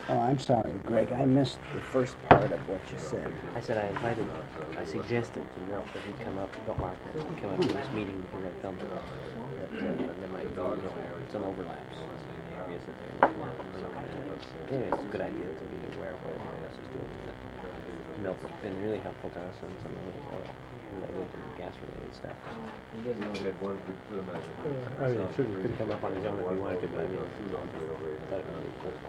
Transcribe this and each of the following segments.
Oh, I'm sorry, Greg. I missed the first part of what you said. I said I suggested to Milt that he'd come up, Milt Mark, he'd come up to this meeting because I felt that there might be some overlaps. Anyway, it's a good idea to be aware of what everybody else is doing. Milt's been really helpful to us on some of the related to gas-related stuff. He had one good measure. I mean, it could come up on his own if he wanted to, but I mean, that would be cool.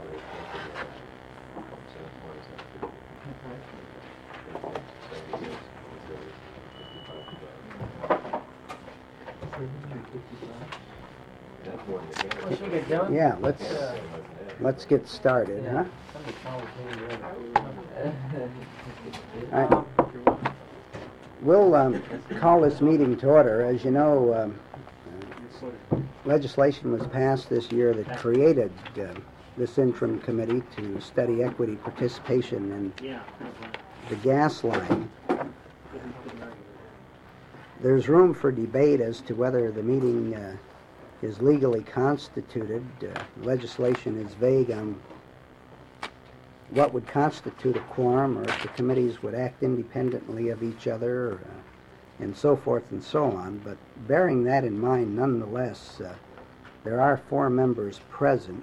Yeah, let's get started, huh? All right. We'll call this meeting to order. As you know, legislation was passed this year that created this interim committee to study equity participation in the gas line. There's room for debate as to whether the meeting is legally constituted. Legislation is vague on what would constitute a quorum, or if the committees would act independently of each other, and so forth and so on. But bearing that in mind, nonetheless, there are 4 members present.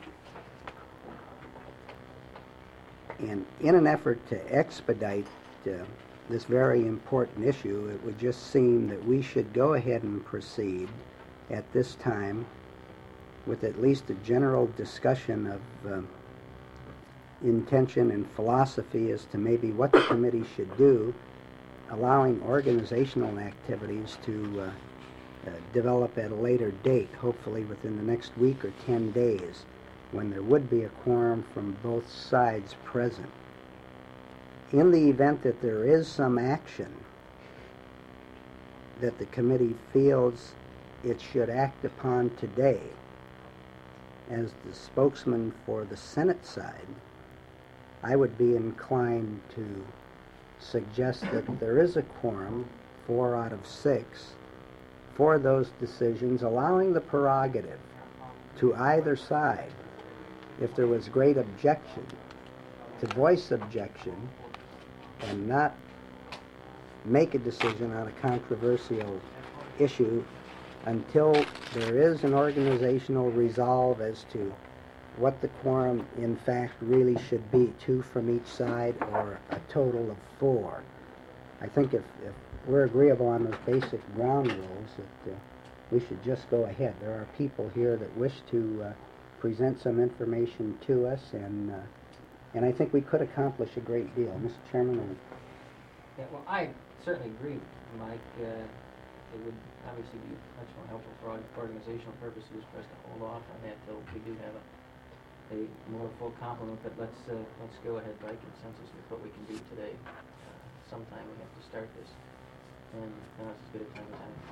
And in an effort to expedite this very important issue, it would just seem that we should go ahead and proceed at this time with at least a general discussion of intention and philosophy as to maybe what the committee should do, allowing organizational activities to develop at a later date, hopefully within the next week or 10 days, when there would be a quorum from both sides present. In the event that there is some action that the committee feels it should act upon today, as the spokesman for the Senate side, I would be inclined to suggest that there is a quorum, 4 out of 6, for those decisions, allowing the prerogative to either side, if there was great objection, to voice objection and not make a decision on a controversial issue until there is an organizational resolve as to what the quorum in fact really should be, 2 from each side or a total of 4. I think if we're agreeable on those basic ground rules, that we should just go ahead. There are people here that wish to present some information to us, and I think we could accomplish a great deal. Mr. Chairman? Yeah, well, I certainly agree, Mike. It would obviously be much more helpful for organizational purposes for us to hold off on that till we do have a more full complement. But let's go ahead by consensus with what we can do today. Sometime we have to start this, and now it's as good a time as any.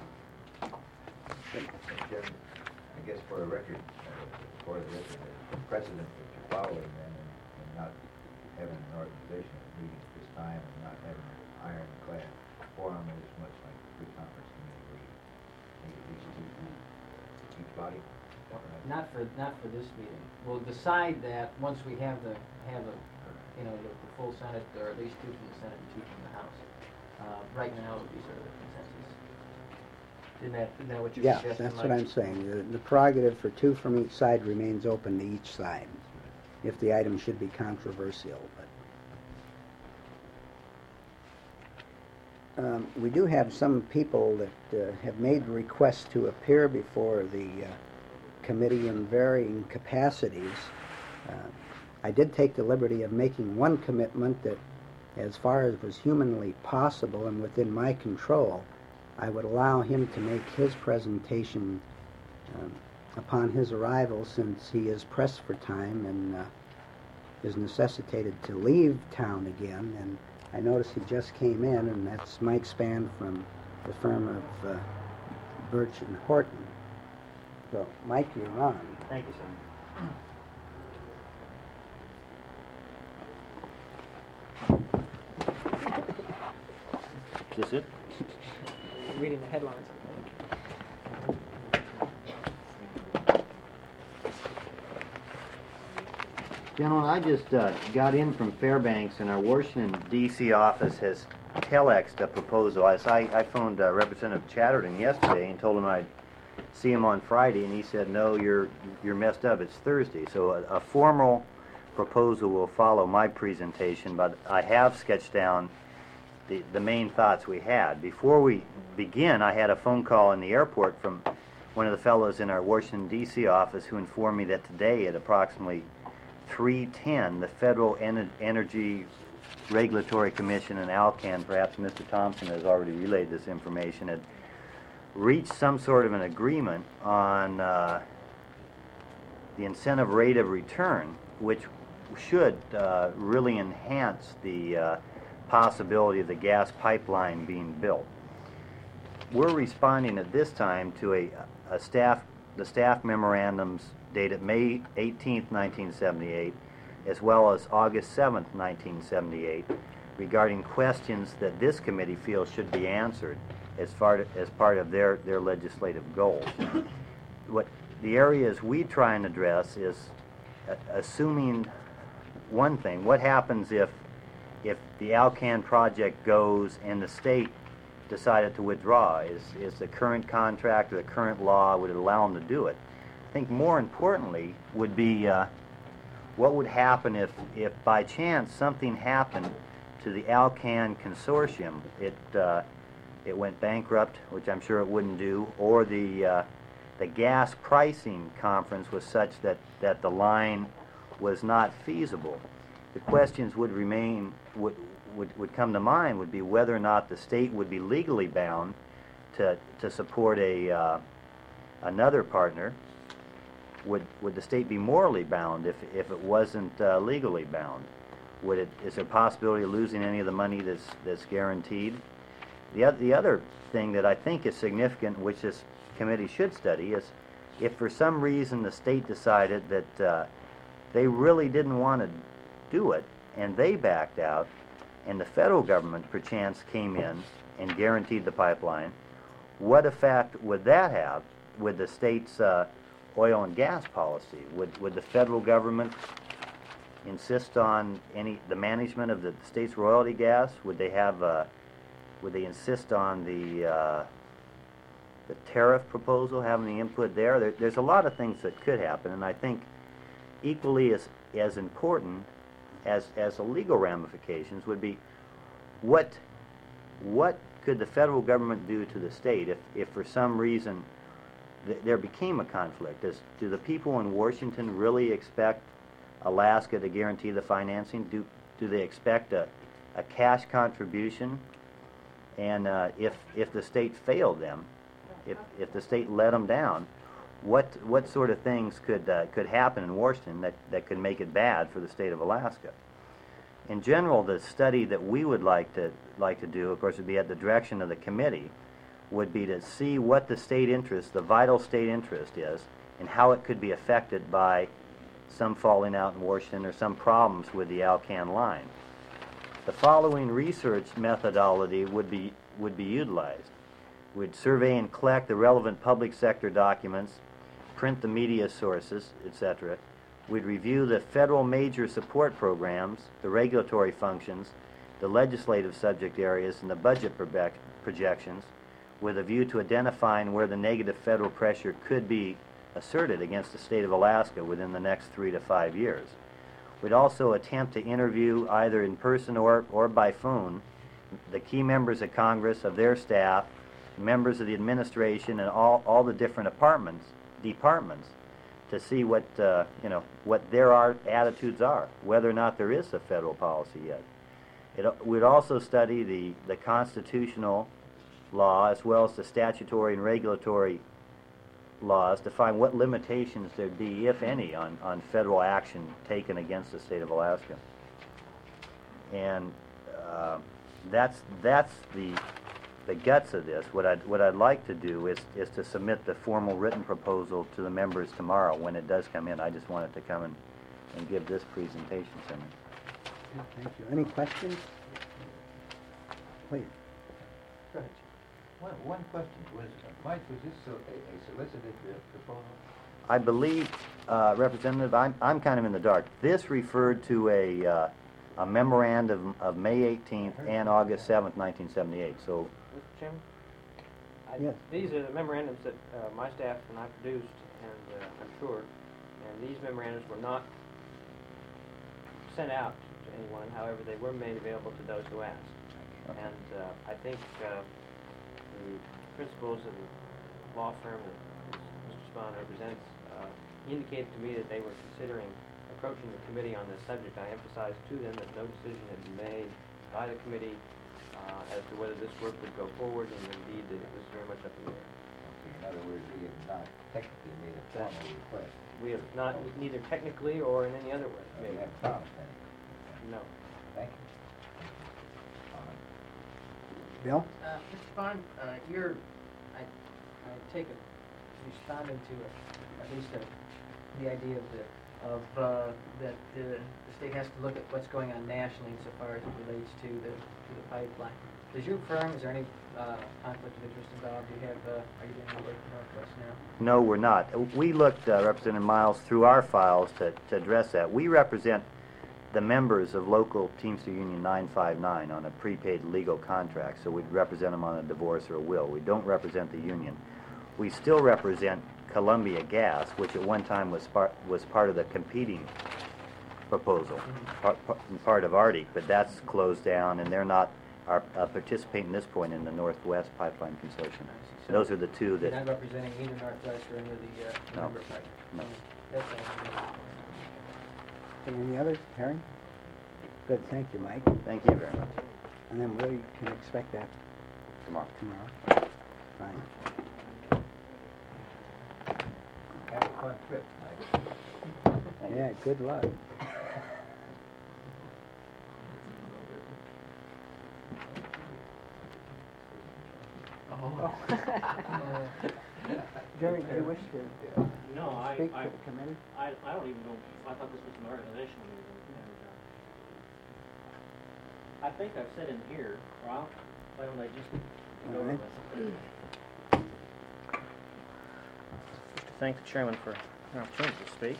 Mr. Chairman, I guess for the record, the precedent that you're following then, and not having an organizational meeting at this time, and not having an ironclad forum is much like a good conference committee where you meet at least 2 from each body. Not for this meeting. We'll decide that once we have the full Senate, or at least 2 from the Senate and 2 from the House. Right now, it would be sort of a consensus. Isn't that what you're suggesting? Yeah, that's Mike? what I'm saying. The prerogative for 2 from each side remains open to each side, if the item should be controversial. But we do have some people that have made requests to appear before the committee in varying capacities. I did take the liberty of making one commitment that, as far as was humanly possible and within my control, I would allow him to make his presentation upon his arrival, since he is pressed for time and is necessitated to leave town again. And I noticed he just came in, and that's Mike Spann from the firm of Birch and Horton. So, Mike, you're on. Thank you, sir. Is this it? Reading the headlines. Gentlemen, I just got in from Fairbanks, and our Washington, D.C. office has telexed a proposal. I phoned Representative Chatterton yesterday and told him I'd see him on Friday, and he said, no, you're messed up. It's Thursday. So a formal proposal will follow my presentation, but I have sketched down the main thoughts we had. Before we begin, I had a phone call in the airport from one of the fellows in our Washington, D.C. office who informed me that today at approximately 3:10, the Federal Energy Regulatory Commission and Alcan, perhaps Mr. Thompson has already relayed this information, had reached some sort of an agreement on the incentive rate of return, which should really enhance the possibility of the gas pipeline being built. We're responding at this time to the staff memorandums dated May 18th, 1978, as well as August 7th, 1978, regarding questions that this committee feels should be answered as part of their legislative goals. What the areas we try and address is assuming one thing: what happens if the Alcan project goes and the state decided to withdraw? Is the current contract or the current law, would it allow them to do it? I think more importantly would be what would happen if by chance something happened to the Alcan consortium, it went bankrupt, which I'm sure it wouldn't do, or the gas pricing conference was such that the line was not feasible. The questions would remain, would come to mind would be whether or not the state would be legally bound to support another partner. Would the state be morally bound if it wasn't legally bound? Is there a possibility of losing any of the money that's guaranteed? The other thing that I think is significant, which this committee should study, is if for some reason the state decided that they really didn't want to do it and they backed out, and the federal government perchance came in and guaranteed the pipeline, what effect would that have with the state's oil and gas policy? Would the federal government insist on the management of the state's royalty gas? Would they insist on the tariff proposal, having the input there? There's a lot of things that could happen, and I think equally as important as the legal ramifications would be what could the federal government do to the state if for some reason there became a conflict? Do the people in Washington really expect Alaska to guarantee the financing? Do they expect a cash contribution? And if the state failed them, if the state let them down, what sort of things could happen in Washington that could make it bad for the state of Alaska? In general, the study that we would like to do, of course, would be at the direction of the committee, would be to see what the state interest, the vital state interest is, and how it could be affected by some falling out in Washington or some problems with the Alcan line. The following research methodology would be utilized. We'd survey and collect the relevant public sector documents, print the media sources, etc. We'd review the federal major support programs, the regulatory functions, the legislative subject areas, and the budget projections, with a view to identifying where the negative federal pressure could be asserted against the state of Alaska within the next 3 to 5 years. We'd also attempt to interview, either in person or by phone, the key members of Congress, of their staff, members of the administration, and all the different departments, to see what their attitudes are, whether or not there is a federal policy yet. We'd also study the constitutional law as well as the statutory and regulatory laws to find what limitations there'd be, if any, on federal action taken against the state of Alaska. And that's the guts of this. What I'd like to do is to submit the formal written proposal to the members tomorrow when it does come in. I just wanted to come and give this presentation to me. Thank you. Any questions? Please. One question. Was this a solicited proposal? I believe Representative, I'm kind of in the dark. This referred to a memorandum of May 18th and August 7th, 1978. So, Mr. Chairman? Yes. These are the memorandums that my staff and I produced, and I'm sure, and these memorandums were not sent out to anyone. However, they were made available to those who asked. Okay. And I think the principals of the law firm that Mr. Spahn represents indicated to me that they were considering approaching the committee on this subject. I emphasized to them that no decision had been made by the committee as to whether this work would go forward, and indeed that it was very much up in the air. In other words, we have not technically made a formal request. We have not, neither technically or in any other way. We haven't promised anything. No. Thank you. Bill? Mr. Spahn, I take it responding to at least the idea of that the state has to look at what's going on nationally insofar as it relates to the pipeline. Does your firm, is there any conflict of interest involved? Do you have, are you doing any work in Northwest now? no, we're not. We looked, Representative Miles, through our files to address that. We represent the members of local Teamster Union 959 on a prepaid legal contract, so we'd represent them on a divorce or a will. We don't represent the union. We still represent Columbia Gas, which at one time was part of the competing proposal, part of Arctic, but that's closed down, and they're not participating at this point in the Northwest Pipeline Consortium. So Those are the two You're that. not representing either Northwest or any of the No. member parties? No. That's all. Any others? Harry? Good, thank you, Mike. Thank you very much. And then we can expect that Tomorrow. tomorrow. Fine. Have a fun trip, Mike. Yeah, good luck. Jerry, do you wish to No, speak to the committee? I don't even know, I thought this was an organizational meeting. I think I've said in here, Ralph, why don't I just go over All right. this? Just to thank the chairman for the opportunity to speak.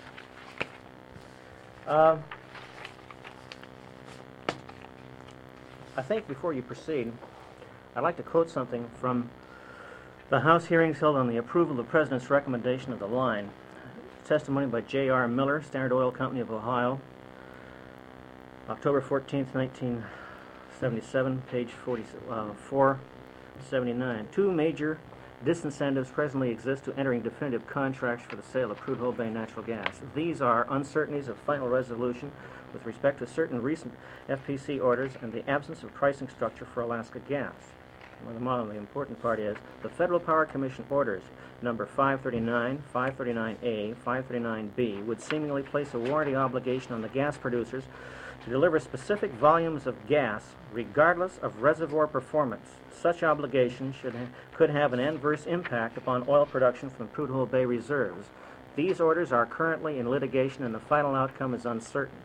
I think before you proceed, I'd like to quote something from the House hearings held on the approval of the President's recommendation of the line. Testimony by J.R. Miller, Standard Oil Company of Ohio, October 14th, 1977, page 479. Two major disincentives presently exist to entering definitive contracts for the sale of Prudhoe Bay natural gas. These are uncertainties of final resolution with respect to certain recent FPC orders and the absence of pricing structure for Alaska gas. Well, the important part is the Federal Power Commission orders number 539, 539A, 539B would seemingly place a warranty obligation on the gas producers to deliver specific volumes of gas regardless of reservoir performance. Such obligation could have an adverse impact upon oil production from Prudhoe Bay reserves. These orders are currently in litigation and the final outcome is uncertain.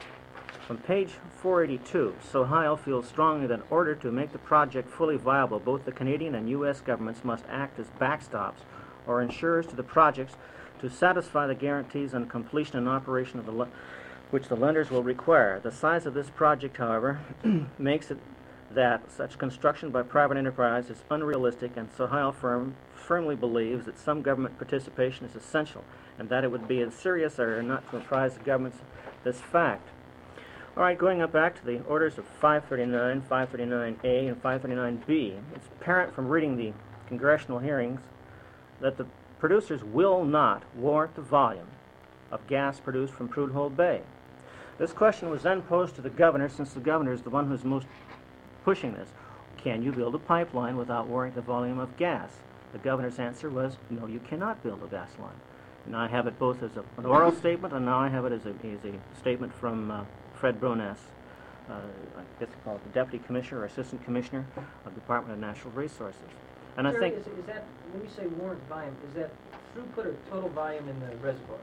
On page 482, Sohio feels strongly that in order to make the project fully viable, both the Canadian and U.S. governments must act as backstops or insurers to the projects to satisfy the guarantees on completion and operation of which the lenders will require. The size of this project, however, makes it that such construction by private enterprise is unrealistic, and Sohio firmly believes that some government participation is essential and that it would be a serious error not to apprise the governments of this fact. All right, going up back to the orders of 539, 539A, and 539B, it's apparent from reading the congressional hearings that the producers will not warrant the volume of gas produced from Prudhoe Bay. This question was then posed to the governor, since the governor is the one who's most pushing this. Can you build a pipeline without warranting the volume of gas? The governor's answer was, no, you cannot build a gas line. And I have it both as an oral statement, and now I have it as a statement from Fred Bronass, I guess they call it the Deputy Commissioner or Assistant Commissioner of the Department of Natural Resources. And Jerry, I think... Is that, when you say warrant volume, is that throughput or total volume in the reservoir?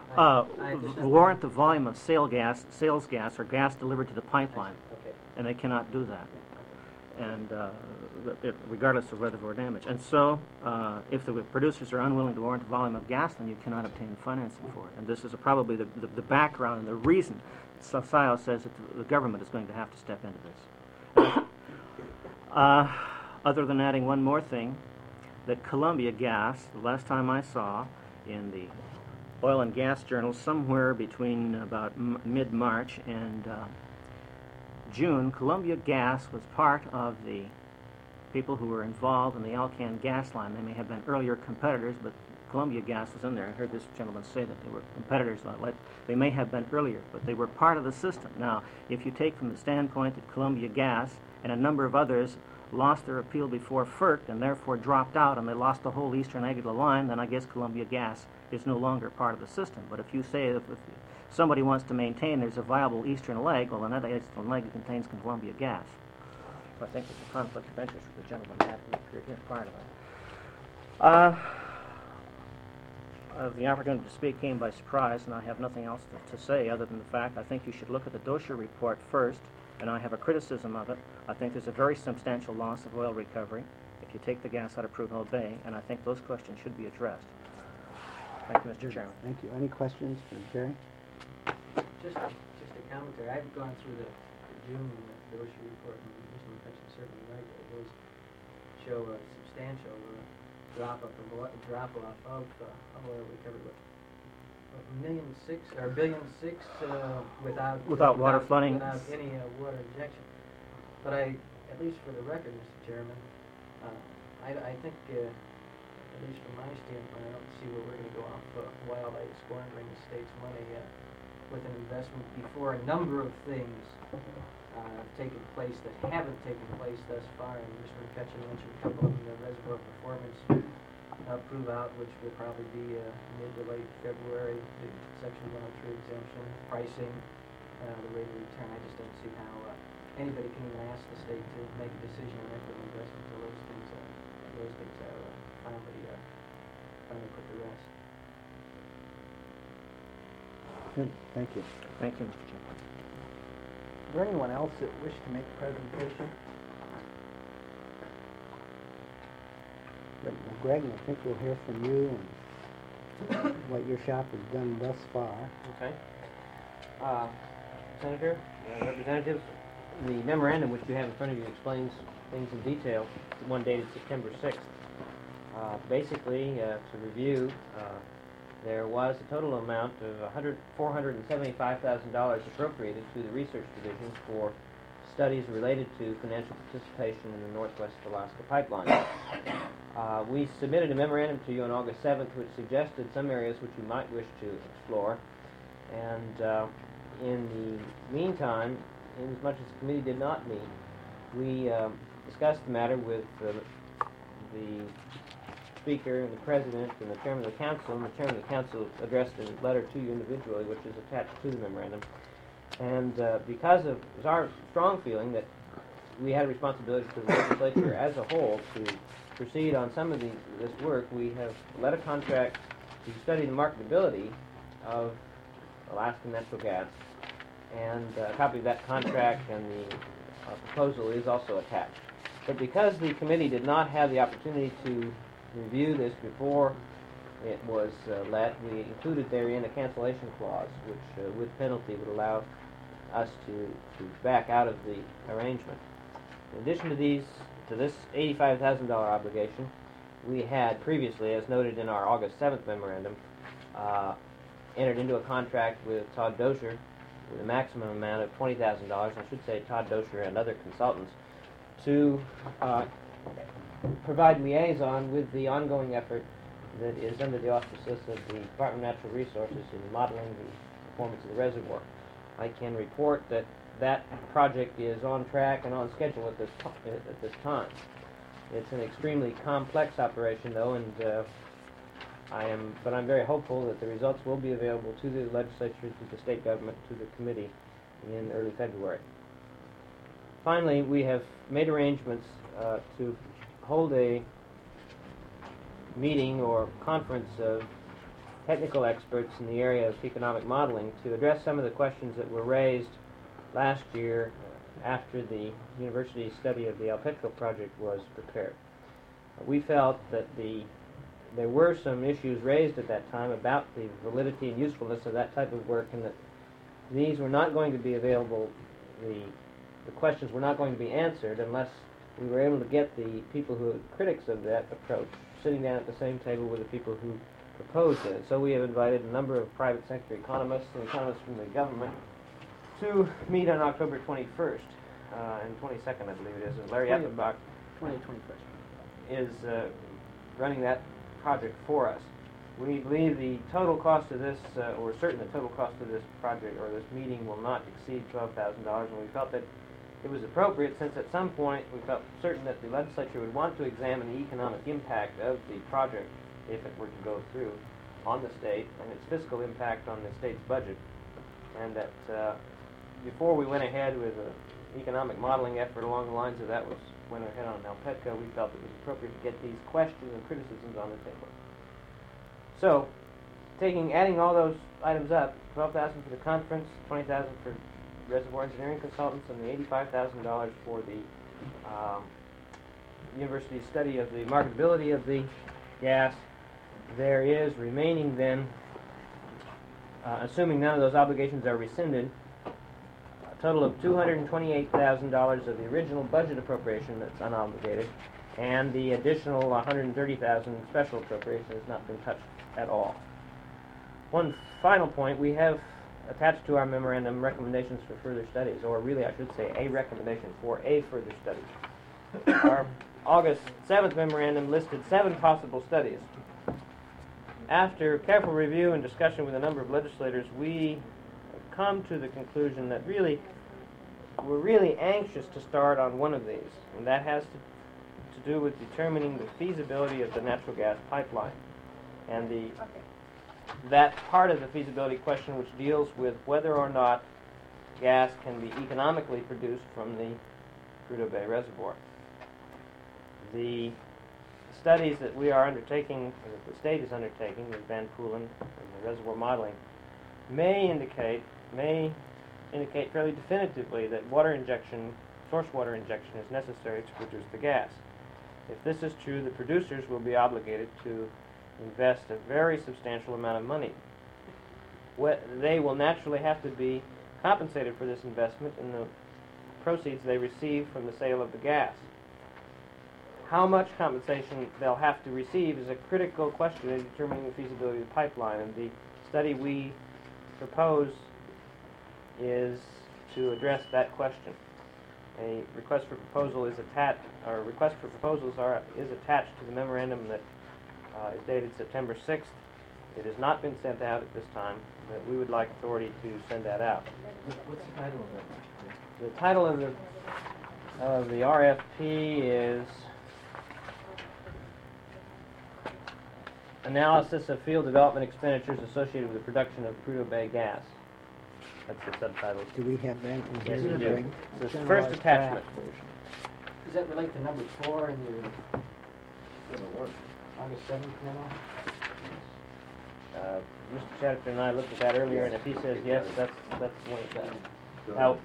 warrant the volume of sales gas, or gas delivered to the pipeline, Okay. and they cannot do that. and regardless of reservoir damage. And so, if the producers are unwilling to warrant the volume of gas, then you cannot obtain financing for it. And this is probably the background and the reason SCIO says that the government is going to have to step into this. Other than adding one more thing, that Columbia Gas, the last time I saw in the Oil and Gas Journal, somewhere between about mid-March and June, Columbia Gas was part of the people who were involved in the Alcan gas line. They may have been earlier competitors, but Columbia Gas was in there. I heard this gentleman say that they were competitors. They may have been earlier, but they were part of the system. Now, if you take from the standpoint that Columbia Gas and a number of others lost their appeal before FERC and therefore dropped out and they lost the whole eastern leg of the line, then I guess Columbia Gas is no longer part of the system. But if you say that if somebody wants to maintain there's a viable eastern leg, well, then that eastern leg contains Columbia Gas. So I think it's a conflict of interest for the gentleman that appeared here prior to that. The opportunity to speak came by surprise, and I have nothing else to say other than the fact I think you should look at the Dosher report first, and I have a criticism of it. I think there's a very substantial loss of oil recovery if you take the gas out of Prudhoe Bay, and I think those questions should be addressed. Thank you, Mr. Chairman. Thank you. Any questions for Jerry? Just a commentary. I've gone through the June Dosher report, and Mr. McCutcheon certainly right. It does show a substantial drop off of oil recovery. $1.6 billion without water flooding, without any water injection. But at least for the record, Mr. Chairman, I think at least from my standpoint, I don't see where we're going to go off wildlife squandering the state's money with an investment before a number of things have taken place that haven't taken place thus far. And Mr. McCutcheon mentioned a couple of them, the reservoir performance prove out, which will probably be mid to late February, the Section 103 exemption, pricing, the rate of return. I just don't see how anybody can even ask the state to make a decision on equity investment until those things are finally put to rest. Good. Thank you. Thank you, Mr. Chairman. Is there anyone else that wished to make a presentation? Well, Greg, I think we'll hear from you and what your shop has done thus far. Okay. Senator, representatives, the memorandum which you have in front of you explains things in detail. One dated September 6th. Basically, to review, there was a total amount of $475,000 appropriated to the research division for studies related to financial participation in the Northwest Alaska Pipeline. We submitted a memorandum to you on August 7th which suggested some areas which you might wish to explore. And in the meantime, in as much as the committee did not meet, we discussed the matter with the Speaker and the President and the Chairman of the Council, and the Chairman of the Council addressed a letter to you individually, which is attached to the memorandum. And because of it was our strong feeling that we had a responsibility to the legislature as a whole to proceed on some of this work, we have let a contract to study the marketability of Alaskan natural gas, and a copy of that contract and the proposal is also attached. But because the committee did not have the opportunity to review this before it was let, we included therein a cancellation clause, which with penalty would allow us to back out of the arrangement. In addition to this $85,000 obligation, we had previously, as noted in our August 7th memorandum, entered into a contract with Todd Dosher with a maximum amount of $20,000, I should say Todd Dosher and other consultants, to provide liaison with the ongoing effort that is under the auspices of the Department of Natural Resources in modeling the performance of the reservoir. I can report that that project is on track and on schedule at this time. It's an extremely complex operation, though, and I'm very hopeful that the results will be available to the legislature, to the state government, to the committee in early February. Finally, we have made arrangements to hold a meeting or conference of technical experts in the area of economic modeling to address some of the questions that were raised last year after the university study of the Alpetco project was prepared. We felt that there were some issues raised at that time about the validity and usefulness of that type of work, and that these were not going to be available, the questions were not going to be answered unless we were able to get the people who are critics of that approach sitting down at the same table with the people who proposed it. So we have invited a number of private sector economists and economists from the government to meet on October 21st and 22nd, I believe it is. And Larry Eppenbach 21st. is running that project for us. We believe the total cost of this, or certain the total cost of this project or this meeting will not exceed $12,000, and we felt that it was appropriate since at some point we felt certain that the legislature would want to examine the economic impact of the project if it were to go through on the state and its fiscal impact on the state's budget, and that before we went ahead with an economic modeling effort along the lines of that went ahead on Alpetco, we felt it was appropriate to get these questions and criticisms on the table. So, adding all those items up, $12,000 for the conference, $20,000 for reservoir engineering consultants, and the $85,000 for the university study of the marketability of the gas, there is remaining then, assuming none of those obligations are rescinded, a total of $228,000 of the original budget appropriation that's unobligated, and the additional $130,000 special appropriation has not been touched at all. One final point, we have attached to our memorandum recommendations for further studies, or really I should say a recommendation for a further study. Our August 7th memorandum listed 7 possible studies. After careful review and discussion with a number of legislators, we have come to the conclusion that we're really anxious to start on one of these, and that has to do with determining the feasibility of the natural gas pipeline. And that part of the feasibility question which deals with whether or not gas can be economically produced from the Prudhoe Bay Reservoir. The studies that we are undertaking, or that the state is undertaking, with Van Poolen and the reservoir modeling, may indicate fairly definitively that source water injection is necessary to produce the gas. If this is true, the producers will be obligated to invest a very substantial amount of money. They will naturally have to be compensated for this investment in the proceeds they receive from the sale of the gas. How much compensation they'll have to receive is a critical question in determining the feasibility of the pipeline, and the study we propose is to address that question. A request for proposal is attached to the memorandum that is dated September 6th. It has not been sent out at this time, but we would like authority to send that out. What's the title of it? The title of the RFP is Analysis of Field Development Expenditures Associated with the Production of Prudhoe Bay Gas. That's the subtitle. Do we have that in Yes, here? you do. Greg? It's the first attachment. Does that relate to number 4 in your August 7th memo? Mr. Chatterton and I looked at that earlier, and if he says yes, that's what it says. Now,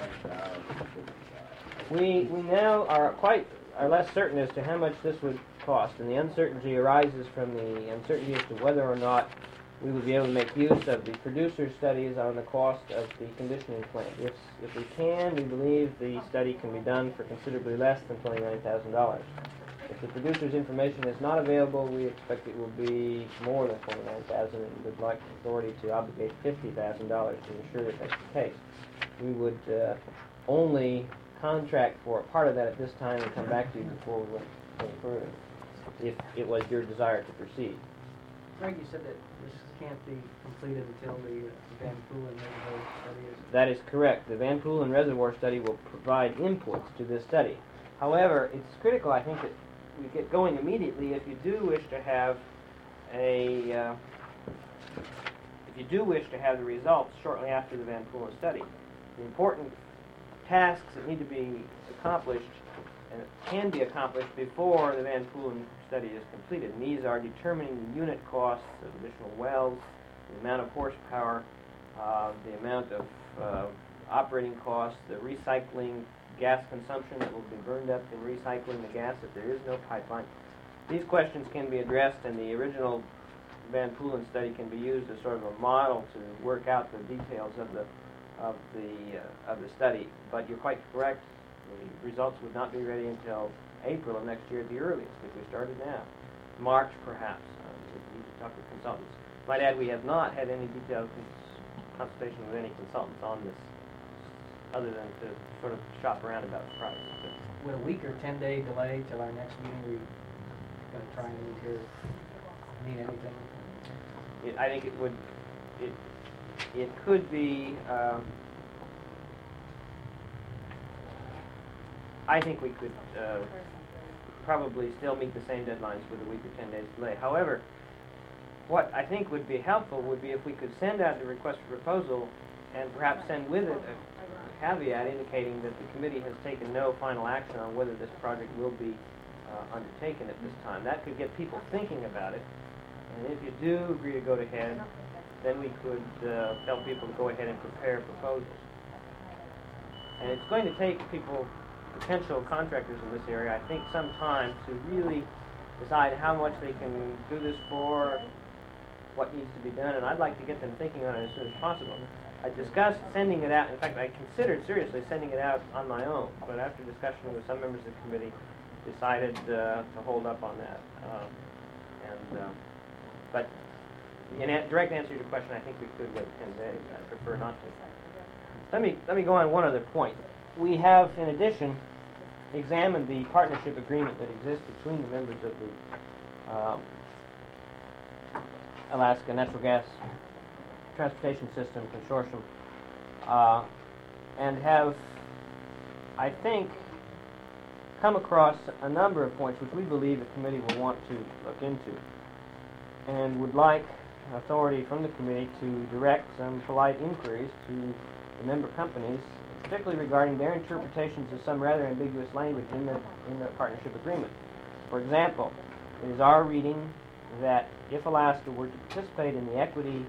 we now are less certain as to how much this would cost, and the uncertainty arises from the uncertainty as to whether or not we would be able to make use of the producer studies on the cost of the conditioning plant. If we can, we believe the study can be done for considerably less than $29,000. If the producer's information is not available, we expect it will be more than $29,000, and would like authority to obligate $50,000 to ensure that that's the case. We would only contract for a part of that at this time and come back to you before we went any further, if it was your desire to proceed. Greg, you said that this can't be completed until the Van Poolen Reservoir study is... That is correct. The Van Poolen Reservoir study will provide inputs to this study. However, it's critical, I think, that we get going immediately if you do wish to have the results shortly after the Van Poolen study. The important tasks that need to be accomplished and can be accomplished before the Van Poolen study is completed. And these are determining the unit costs of additional wells, the amount of horsepower, the amount of operating costs, the recycling gas consumption that will be burned up in recycling the gas if there is no pipeline. These questions can be addressed, and the original Van Poolen study can be used as sort of a model to work out the details of the study. But you're quite correct. The results would not be ready until April of next year at the earliest, if we started now. March, perhaps. We need to talk with consultants. Might add, we have not had any detailed consultation with any consultants on this, other than to sort of shop around about the price. Would a week or 10-day delay till our next meeting, we're going to try and move here, mean anything? I think it would. It could be. I think we could probably still meet the same deadlines with a week or 10 days delay. However, what I think would be helpful would be if we could send out the request for proposal and perhaps send with it a caveat indicating that the committee has taken no final action on whether this project will be undertaken at this time. That could get people thinking about it. And if you do agree to go ahead, then we could tell people to go ahead and prepare proposals. And it's going to take people, potential contractors in this area, I think, some time to really decide how much they can do this for, what needs to be done, and I'd like to get them thinking on it as soon as possible. I discussed sending it out. In fact, I considered seriously sending it out on my own, but after discussion with some members of the committee, decided to hold up on that. But in direct answer to your question, I think we could wait 10 days. I prefer not to. Let me go on one other point. We have, in addition, examined the partnership agreement that exists between the members of the Alaska Natural Gas Transportation System Consortium, and have, I think, come across a number of points which we believe the committee will want to look into, and would like authority from the committee to direct some polite inquiries to the member companies, particularly regarding their interpretations of some rather ambiguous language in the partnership agreement. For example, it is our reading that if Alaska were to participate in the equity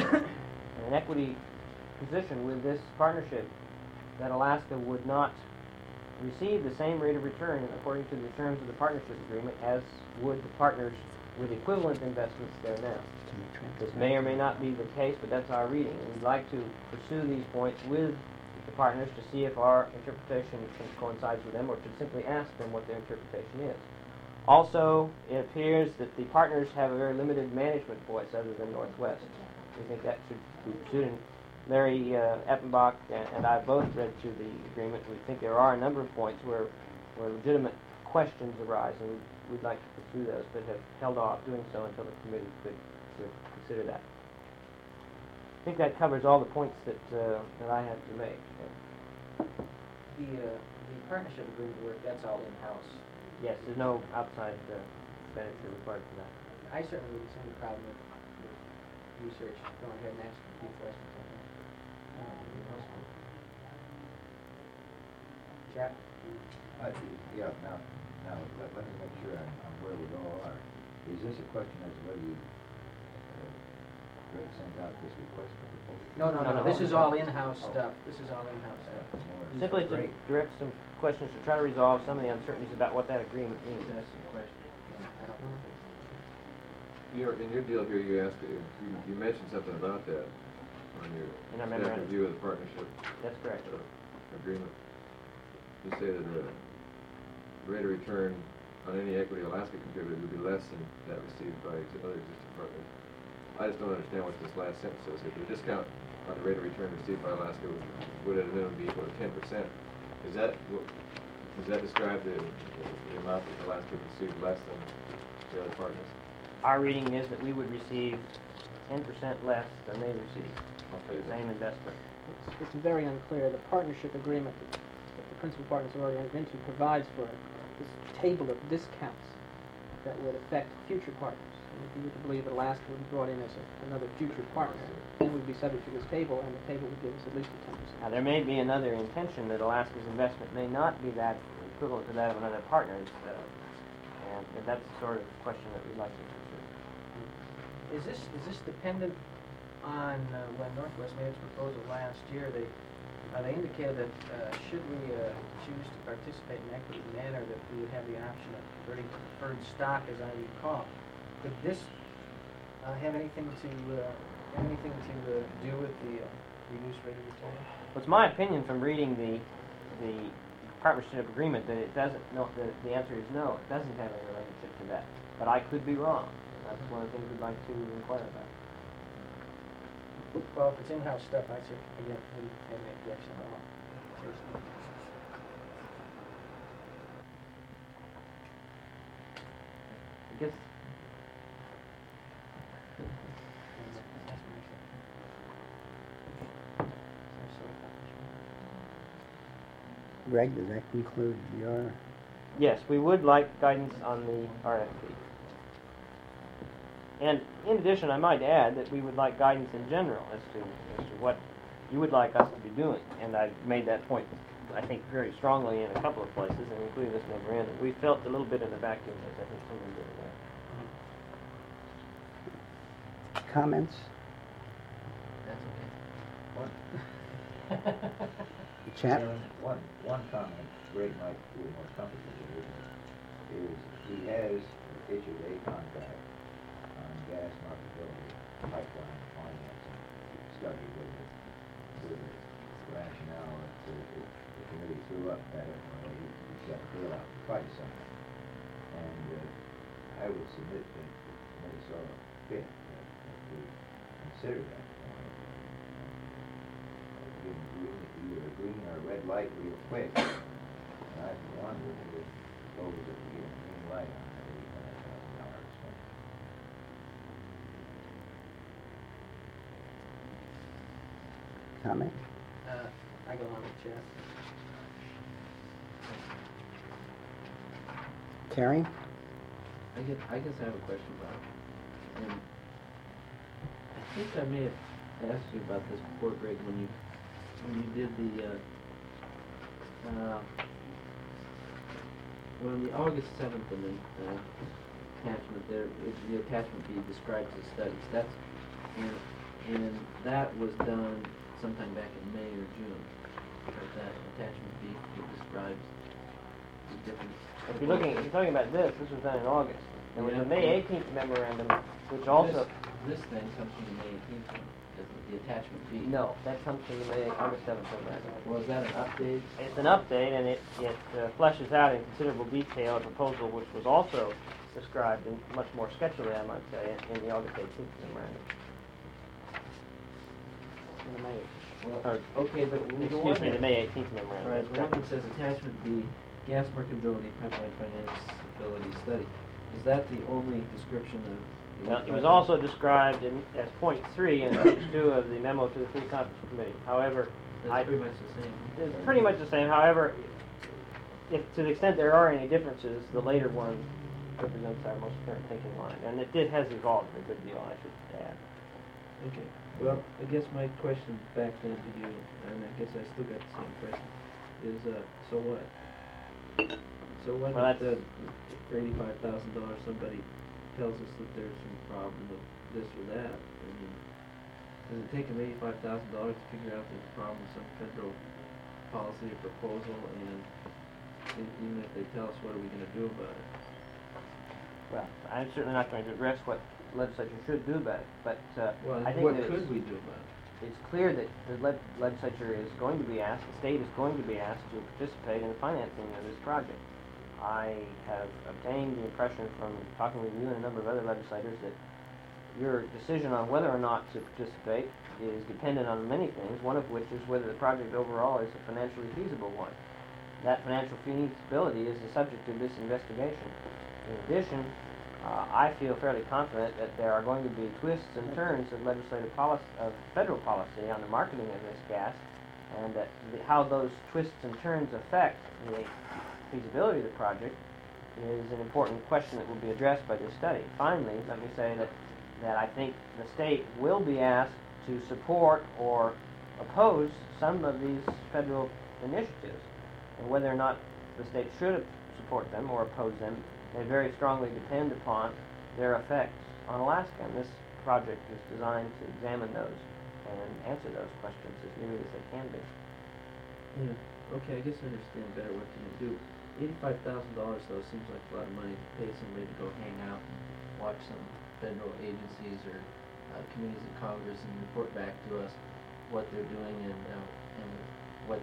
position with this partnership, that Alaska would not receive the same rate of return according to the terms of the partnership agreement as would the partners with equivalent investments there now. This may or may not be the case, but that's our reading. And we'd like to pursue these points with the partners to see if our interpretation coincides with them, or to simply ask them what their interpretation is. Also, it appears that the partners have a very limited management voice other than Northwest. We think that should be pursued. And Larry Eppenbach and I both read through the agreement. We think there are a number of points where legitimate questions arise, and we'd like to pursue those, but have held off doing so until the committee could consider that. I think that covers all the points that I have to make. The partnership agreement work, that's all in-house. Yes, there's no outside expenditure required for that. I certainly wouldn't see any problem with research going ahead and asking a few questions. Jack? Yeah, now let me make sure I'm where we all are. Is this a question as to whether you send out this request for proposal? No. This is all in-house stuff. This is all in-house stuff. Simply to direct some questions to try to resolve some of the uncertainties about what that agreement means. That's the question. In your deal here, you asked, you mentioned something about that on your staff review of the partnership. That's correct. Agreement. You say that the rate of return on any equity Alaska contributed would be less than that received by other existing partners. I just don't understand what this last sentence says. If the discount on the rate of return received by Alaska would at a minimum be equal to 10%, does that describe the amount that Alaska received less than the other partners? Our reading is that we would receive 10% less than they received for the same investment. It's very unclear. The partnership agreement that the principal partners have already entered into provides for this table of discounts that would affect future partners. And if you were to believe that Alaska would be brought in as another future partner, then we'd be subject to this table, and the table would give us at least a 10%. Now, there may be another intention that Alaska's investment may not be that equivalent to that of another partner, and that's the sort of question that we'd like to pursue. Is this dependent on when Northwest made its proposal last year, they indicated that should we choose to participate in equity manner, that we would have the option of converting to preferred stock, as I recall. Could this have anything to do with the reduced rate of return? Well, it's my opinion from reading the partnership agreement that it doesn't. No, the answer is no. It doesn't have any relationship to that. But I could be wrong. That's one of the things we'd like to inquire about. Well, if it's in-house stuff, I certainly wouldn't have any objection at all. Seriously. I guess Greg, does that conclude your? yes, we would like guidance on the RFP. And in addition, I might add that we would like guidance in general as to what you would like us to be doing. And I've made that point, I think, very strongly in a couple of places, and including this memorandum. We felt a little bit in a vacuum, as I think someone did there. Comments? That's okay. Chat? One comment Greg might feel more comfortable with is he has issued a contract on gas marketability pipeline financing study with the rationale that the committee threw up that he got to fill out the price on it. And I would submit that the committee saw fit that we consider that point. Either a green or a red light real quick. And I for one would propose that we get a green light on that $800,000 swing. Comment? I go on with Jeff. Carrie? I guess I have a question about it. And I think I may have asked you about this before, Greg, when you did the August 7th attachment there, the attachment B describes the studies. And that was done sometime back in May or June. But that attachment B describes the different. If you're talking about this was done in August. There was a May 18th memorandum, which also... This thing comes from the May 18th one, the attachment B. No, that comes from the August 7th memorandum. Well, is that an update? It's an update, and it fleshes out in considerable detail a proposal which was also described in much more sketchily, I might say, in the August 18th memorandum. In the May, Well, okay, but excuse me, the May 18th memorandum. Right, the one that says attachment B, gas marketability pipeline financeability study. Is that the only description of? Now, it was also described as point 3 in page 2 of the memo to the Free Conference Committee. However, That's pretty much the same. it's pretty much the same. However, if to the extent there are any differences, the later one represents our most current thinking on it, and it has evolved a good deal, I should add. Okay. Well, I guess my question back then to you, and I guess I still got the same question, is so what? So what Well, if for $85,000 somebody tells us that there's some problem with this or that? I mean, does it take them $85,000 to figure out there's a problem with some federal policy or proposal, and even if they tell us, what are we going to do about it? Well, I'm certainly not going to address what the legislature should do about it, but Well, I think what that could we do about it? it's clear that the legislature is going to be asked, the state is going to be asked to participate in the financing of this project. I have obtained the impression from talking with you and a number of other legislators that your decision on whether or not to participate is dependent on many things, one of which is whether the project overall is a financially feasible one. That financial feasibility is the subject of this investigation. In addition, I feel fairly confident that there are going to be twists and turns of legislative policy, of federal policy on the marketing of this gas, and that how those twists and turns affect the feasibility of the project is an important question that will be addressed by this study. Finally, let me say that I think the state will be asked to support or oppose some of these federal initiatives, and whether or not the state should support them or oppose them may very strongly depend upon their effects on Alaska. And this project is designed to examine those and answer those questions as nearly as they can be. Yeah, okay, I guess I understand better what you do. $85,000 though seems like a lot of money to pay somebody to go hang out and watch some federal agencies or committees of Congress and report back to us what they're doing and what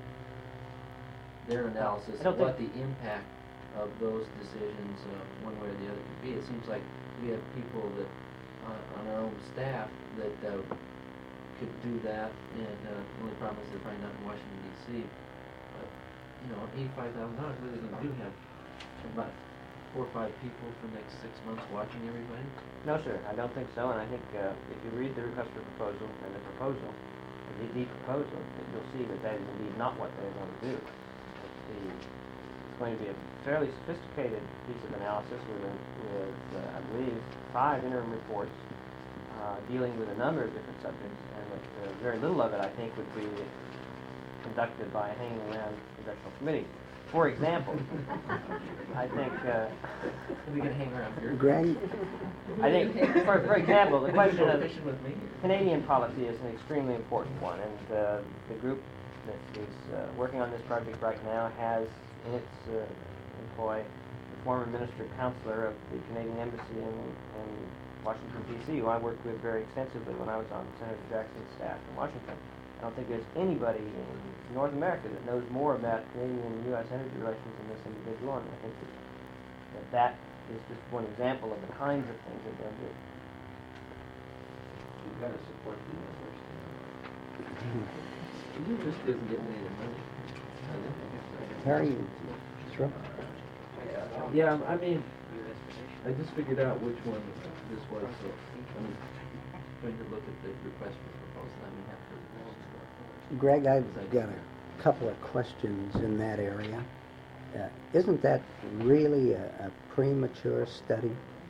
their analysis of what the impact of those decisions, one way or the other, could be. It seems like we have people that on our own staff that could do that, and the only problem is they're probably not in Washington D.C. But $85,000 really going to do have about 4 or 5 people for the next 6 months watching everybody. No, sir, I don't think so, and I think if you read the request for proposal and the proposal, the proposal, you'll see that that is indeed not what they're going to do. It's going to be a fairly sophisticated piece of analysis with I believe, 5 interim reports dealing with a number of different subjects, and that very little of it, I think, would be conducted by hanging around congressional committees. For example, I think... we can hang around here. Greg? I think, for example, the question of fishing with me. Canadian policy is an extremely important one, and the group that is working on this project right now has in its employ the former Minister Counselor of the Canadian Embassy in Washington, D.C., who I worked with very extensively when I was on Senator Jackson's staff in Washington. I don't think there's anybody in North America that knows more about Canadian and U.S. energy relations than this individual, and I think that is just one example of the kinds of things that they'll do. You've got to support the university. The university doesn't get any money. Harry, sure. Yeah, I mean, I just figured out which one this was, so I'm going to look at the request for proposal. I may have to. Greg, I've got a couple of questions in that area. Isn't that really a premature study?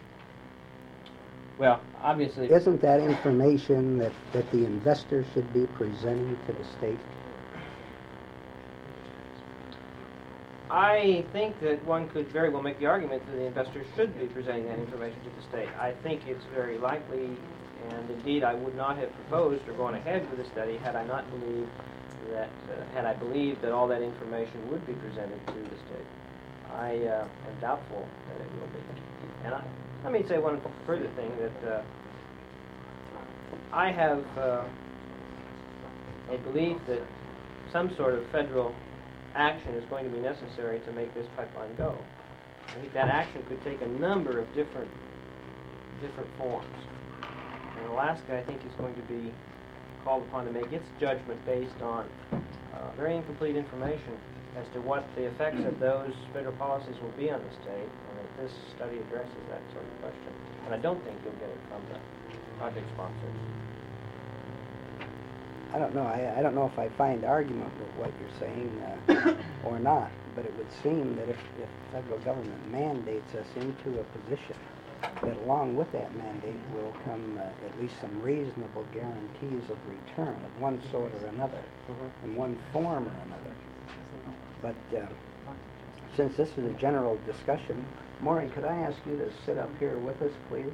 Well, obviously... Isn't that information that the investor should be presenting to the state? I think that one could very well make the argument that the investors should be presenting that information to the state. I think it's very likely, and indeed I would not have proposed or gone ahead with the study had I not believed that, had I believed that all that information would be presented to the state. I am doubtful that it will be. And let me say one further thing, that I have a belief that some sort of federal action is going to be necessary to make this pipeline go. I think that action could take a number of different forms. And Alaska, I think, is going to be called upon to make its judgment based on very incomplete information as to what the effects of those federal policies will be on the state, and that this study addresses that sort of question. And I don't think you'll get it from the project sponsors. I don't know. I don't know if I find argument with what you're saying or not, but it would seem that if the federal government mandates us into a position, that along with that mandate will come at least some reasonable guarantees of return of one sort or another, in one form or another. But since this is a general discussion, Maury, could I ask you to sit up here with us, please?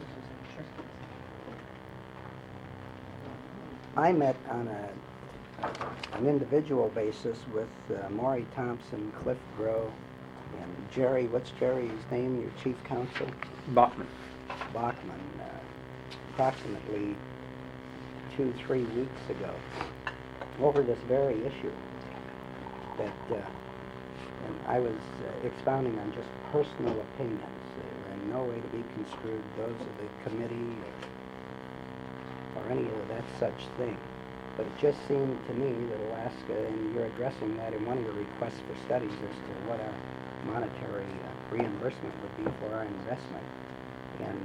I met on an individual basis with Maury Thompson, Cliff Groh, and Jerry, what's Jerry's name, your chief counsel? Bachman. Bachman, approximately 2-3 weeks ago, over this very issue. That and I was expounding on just personal opinions. They were in no way to be construed those of the committee or any of that such thing. But it just seemed to me that Alaska, and you're addressing that in one of your requests for studies as to what our monetary reimbursement would be for our investment. And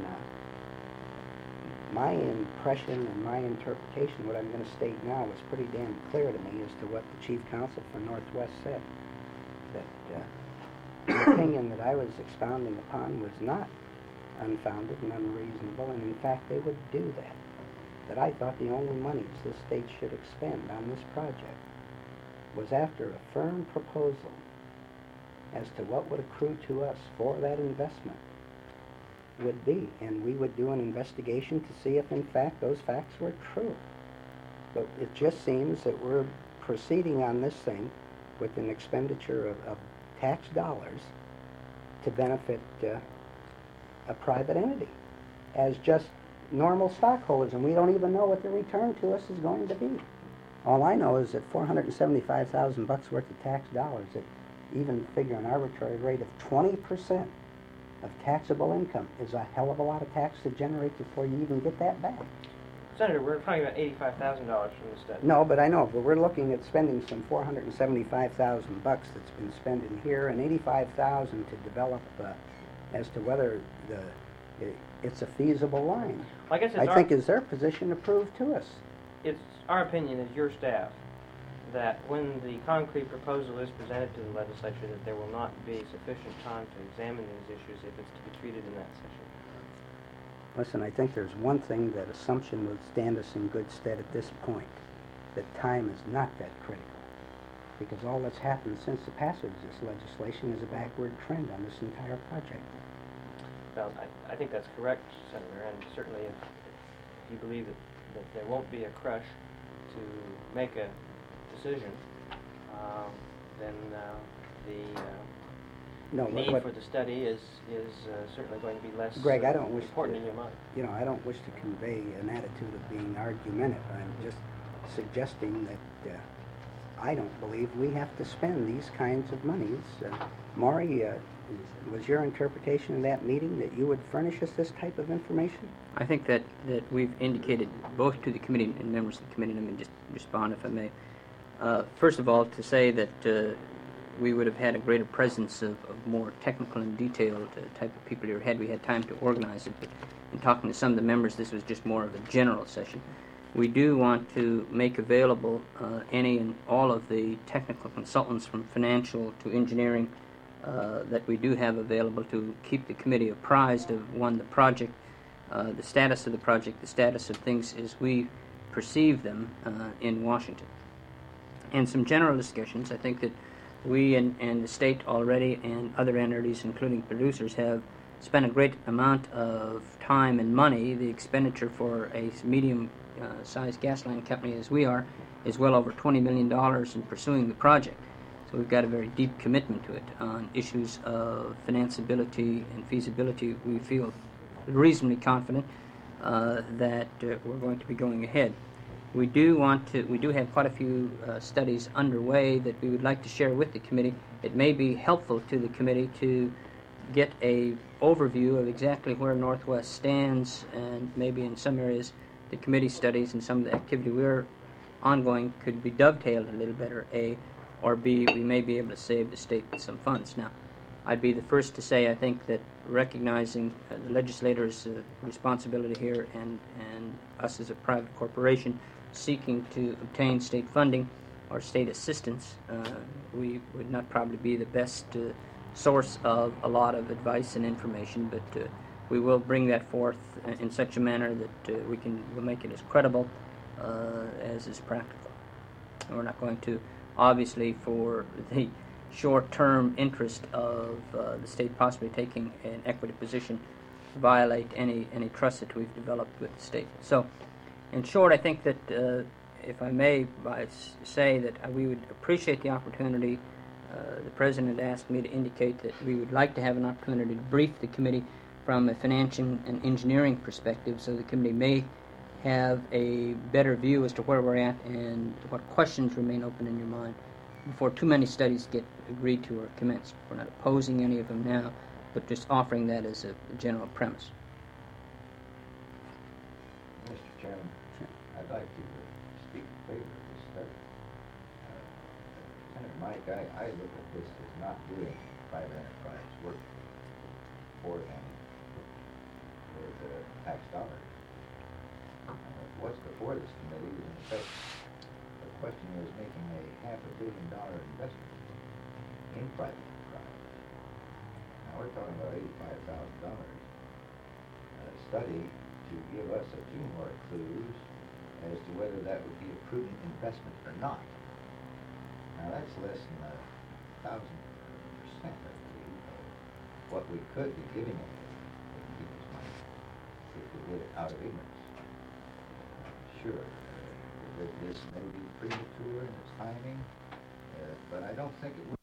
my impression and my interpretation, what I'm going to state now, was pretty damn clear to me as to what the chief counsel for Northwest said. That the opinion that I was expounding upon was not unfounded and unreasonable, and in fact they would do that. That I thought the only monies the state should expend on this project was after a firm proposal as to what would accrue to us for that investment, would be, and we would do an investigation to see if in fact those facts were true. But it just seems that we're proceeding on this thing with an expenditure of tax dollars to benefit a private entity as just normal stockholders, and we don't even know what the return to us is going to be. All I know is that $475,000 worth of tax dollars, that even figure an arbitrary rate of 20% of taxable income is a hell of a lot of tax to generate before you even get that back. Senator, we're talking about $85,000 from the study. No, but I know, but we're looking at spending some $475,000 that's been spent in here, and $85,000 to develop as to whether it's a feasible line. Well, I guess I think is their position to prove to us. It's our opinion as your staff that when the concrete proposal is presented to the legislature, that there will not be sufficient time to examine these issues if it's to be treated in that session. Listen, I think there's one thing that assumption would stand us in good stead at this point, that time is not that critical, because all that's happened since the passage of this legislation is a backward trend on this entire project. Well, I think that's correct, Senator, and certainly if you believe that there won't be a crush to make a decision, then the need for the study is certainly going to be less Greg, I don't wish important in your mind. You know, I don't wish to convey an attitude of being argumentative. I'm just suggesting that I don't believe we have to spend these kinds of monies. Maury, was your interpretation of that meeting that you would furnish us this type of information? I think that we've indicated both to the committee and members of the committee, let me just respond if I may. First of all, to say that we would have had a greater presence of more technical and detailed type of people here had we had time to organize it. But in talking to some of the members, this was just more of a general session. We do want to make available any and all of the technical consultants from financial to engineering that we do have available to keep the committee apprised of, one, the project, the status of the project, the status of things as we perceive them in Washington. And some general discussions. I think that we and the state already and other entities, including producers, have spent a great amount of time and money. The expenditure for a medium-sized gasoline company as we are is well over $20 million in pursuing the project. So we've got a very deep commitment to it. On issues of financeability and feasibility, we feel reasonably confident that we're going to be going ahead. We do have quite a few studies underway that we would like to share with the committee. It may be helpful to the committee to get a overview of exactly where Northwest stands, and maybe in some areas the committee studies and some of the activity we're ongoing could be dovetailed a little better, A, or B, we may be able to save the state some funds. Now, I'd be the first to say I think that recognizing the legislators' responsibility here and us as a private corporation seeking to obtain state funding or state assistance, we would not probably be the best source of a lot of advice and information, but we will bring that forth in such a manner that we'll make it as credible as is practical. And we're not going to, obviously, for the short-term interest of the state possibly taking an equity position, violate any trust that we've developed with the state. So, in short, I think that, if I may say that we would appreciate the opportunity. The President asked me to indicate that we would like to have an opportunity to brief the committee from a financial and engineering perspective, so the committee may have a better view as to where we're at and what questions remain open in your mind before too many studies get agreed to or commenced. We're not opposing any of them now, but just offering that as a general premise. Mr. Chairman, I'd like to speak in favor of this study. Senator Mike, I look at this as not doing private enterprise work for them with tax dollars. What's before this committee is, in effect, the question is making a $500 million investment in private enterprise. Now we're talking about $85,000. A study to give us a few more clues as to whether that would be a prudent investment or not. Now that's less than 1,000%, I believe, of what we could be giving it in people's did it out of ignorance. Sure, that this may be premature in its timing, but I don't think it will.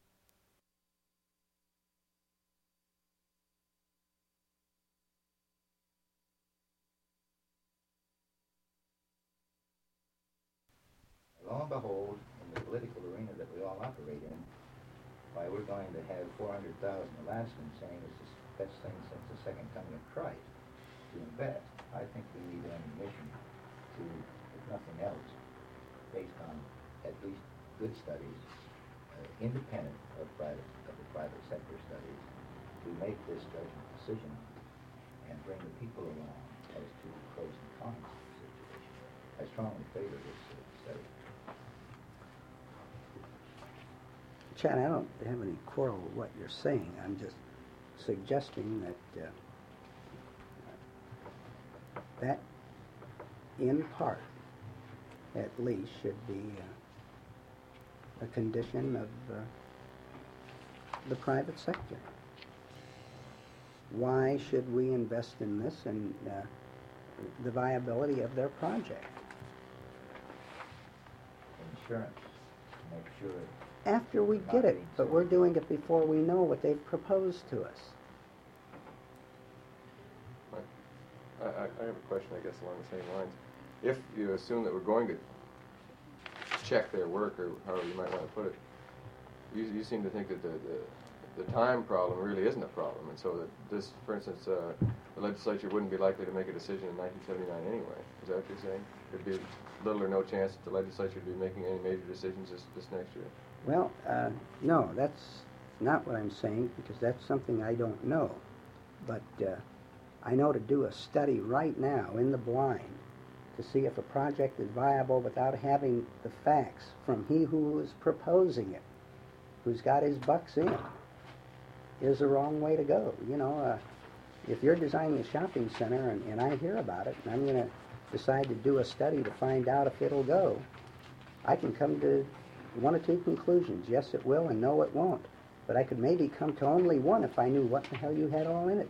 Lo and behold, in the political arena that we all operate in, why, we're going to have 400,000 Alaskans saying it's the best thing since the second coming of Christ to invest. I think we need ammunition to, if nothing else, based on at least good studies, independent of the private sector studies, to make this judgment decision and bring the people along as to the pros and cons of the situation. I strongly favor this study. Chad, I don't have any quarrel with what you're saying. I'm just suggesting that that, in part, at least, should be a condition of the private sector. Why should we invest in this and the viability of their project? Insurance, make sure. After we get it, but we're doing it before we know what they've proposed to us. I have a question, I guess, along the same lines. If you assume that we're going to check their work, or however you might want to put it, you seem to think that the time problem really isn't a problem, and so that this, for instance, the legislature wouldn't be likely to make a decision in 1979 anyway. Is that what you're saying? There'd be little or no chance that the legislature would be making any major decisions this next year? Well, no, that's not what I'm saying, because that's something I don't know. But I know to do a study right now in the blind to see if a project is viable without having the facts from he who is proposing it, who's got his bucks in, is the wrong way to go. You know, if you're designing a shopping center and I hear about it and I'm going to decide to do a study to find out if it'll go, I can come to one or two conclusions. Yes, it will, and no, it won't. But I could maybe come to only one if I knew what the hell you had all in it.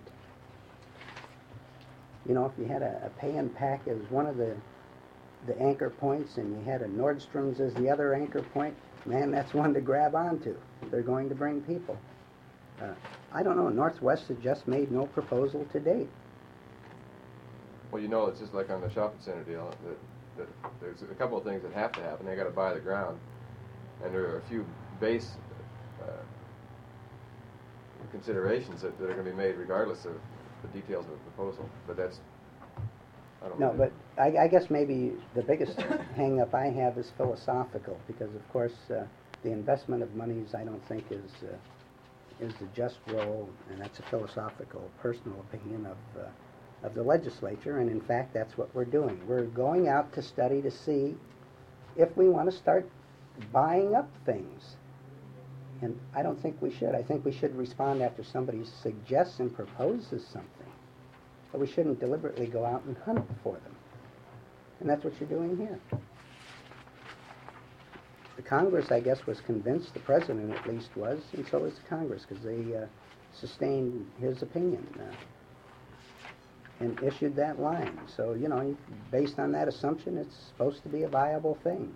You know, if you had a pay and pack as one of the anchor points and you had a Nordstrom's as the other anchor point, man, that's one to grab onto. They're going to bring people. I don't know. Northwest has just made no proposal to date. Well, you know, it's just like on the shopping center deal, that there's a couple of things that have to happen. They got to buy the ground, and there are a few base considerations that are going to be made regardless of the details of the proposal. But that's, I don't know. No, but I guess maybe the biggest hang-up I have is philosophical, because of course the investment of monies I don't think is the just role, and that's a philosophical, personal opinion of the legislature, and in fact that's what we're doing. We're going out to study to see if we want to start buying up things. And I don't think we should. I think we should respond after somebody suggests and proposes something. But we shouldn't deliberately go out and hunt for them. And that's what you're doing here. The Congress, I guess, was convinced, the President at least was, and so was the Congress, because they sustained his opinion and issued that line. So, you know, based on that assumption, it's supposed to be a viable thing.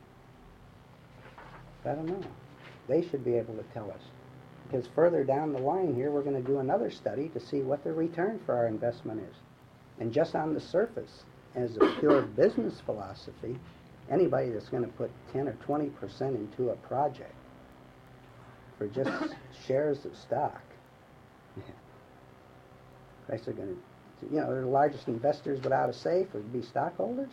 I don't know. They should be able to tell us. Because further down the line here, we're going to do another study to see what the return for our investment is. And just on the surface, as a pure business philosophy, anybody that's going to put 10 or 20% into a project for just shares of stock, guys are going to, you know, they're the largest investors without a say for be stockholders.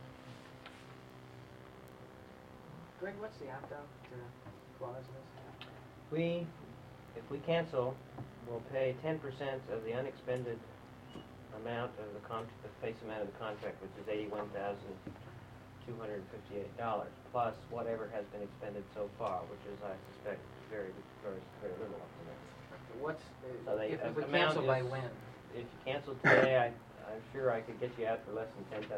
Greg, what's the opt-out clause in this? If we cancel, we'll pay 10% of the unexpended amount of the face amount of the contract, which is $81,258, plus whatever has been expended so far, which is, I suspect, very, very, very little up to now. What's So they, if we amount cancel is, by when? If you cancel today, I'm sure I could get you out for less than $10,000.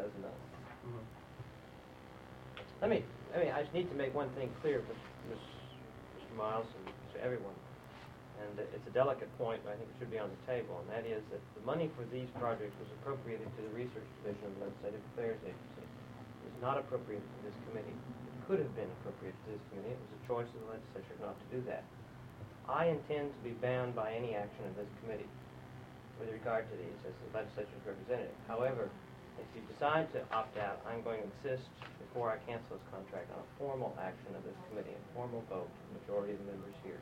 I just need to make one thing clear, Mr. Miles and to everyone. and it's a delicate point, but I think it should be on the table, and that is that the money for these projects was appropriated to the Research Division of the Legislative Affairs Agency. It was not appropriated to this committee. It could have been appropriated to this committee. It was a choice of the legislature not to do that. I intend to be bound by any action of this committee with regard to these as the legislature's representative. However, if you decide to opt out, I'm going to insist, before I cancel this contract, on a formal action of this committee, a formal vote of the majority of the members here.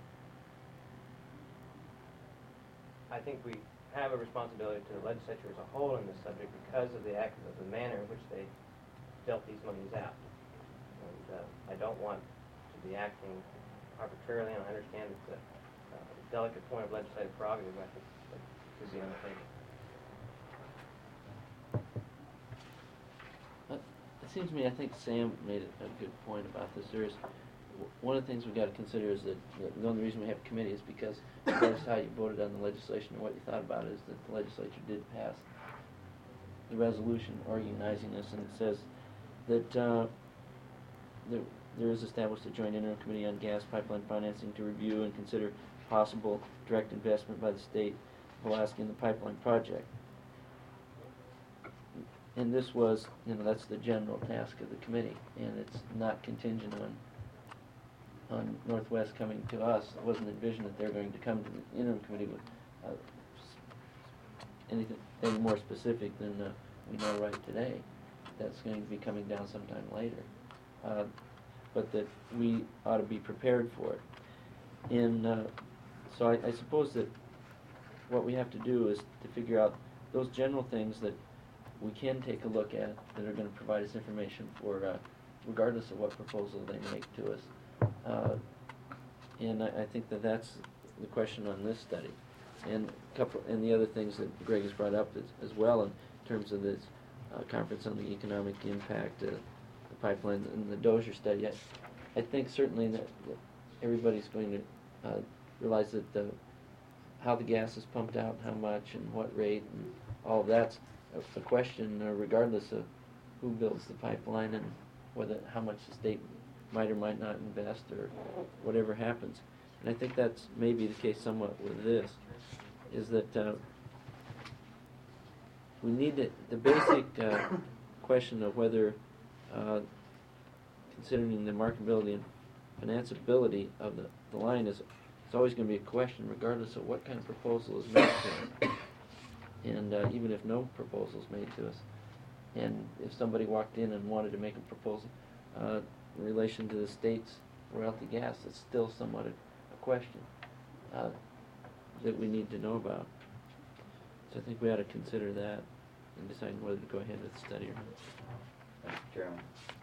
I think we have a responsibility to the legislature as a whole in this subject because of the manner in which they dealt these monies out. And I don't want to be acting arbitrarily, and I understand it's a delicate point of legislative prerogative, but I think that should be on the table. It seems to me, I think Sam made a good point about this. One of the things we've got to consider is that the only reason we have a committee is because regardless of how you voted on the legislation or what you thought about it, is that the legislature did pass the resolution organizing this, and it says that there is established a joint interim committee on gas pipeline financing to review and consider possible direct investment by the state of Alaska in the pipeline project. And this was, that's the general task of the committee, and it's not contingent on Northwest coming to us. It wasn't envisioned that they're going to come to the interim committee with anything more specific than we know right today. That's going to be coming down sometime later. But that we ought to be prepared for it. And so I suppose that what we have to do is to figure out those general things that we can take a look at that are going to provide us information for, regardless of what proposal they make to us. And I think that that's the question on this study. And the other things that Greg has brought up as well in terms of this conference on the economic impact, the pipeline, and the Dozier study. I think certainly that everybody's going to realize that how the gas is pumped out, how much, and what rate, and all of that's a question, regardless of who builds the pipeline and how much the state might or might not invest or whatever happens. And I think that's maybe the case somewhat with this, is that we need the basic question of whether, considering the marketability and financeability of the line, it's always going to be a question regardless of what kind of proposal is made to us. And even if no proposal is made to us. And if somebody walked in and wanted to make a proposal in relation to the state's royalty gas, it's still somewhat a question that we need to know about. So I think we ought to consider that in deciding whether to go ahead with the study or not. Thank you, Chairman.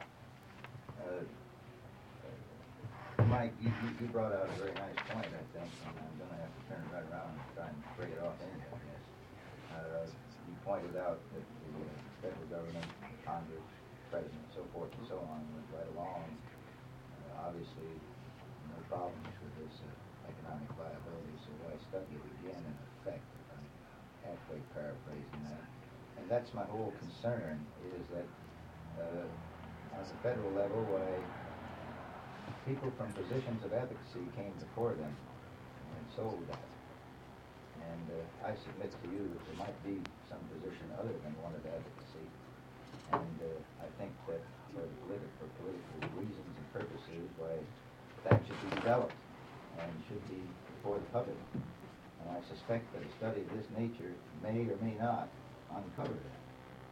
Mike, you brought out a very nice point, I think, and I'm going to have to turn it right around and try and break it off anyway. You pointed out that the federal government, Congress, President, so forth and so on, went right along. Obviously, no problems with this economic viability, so why study it again in effect? I'm halfway paraphrasing that. And that's my whole concern, is that on the federal level, why people from positions of advocacy came before them and sold that. And I submit to you that there might be some position other than one of advocacy. And I think that for political reasons and purposes, why that should be developed and should be before the public. And I suspect that a study of this nature may or may not uncover that.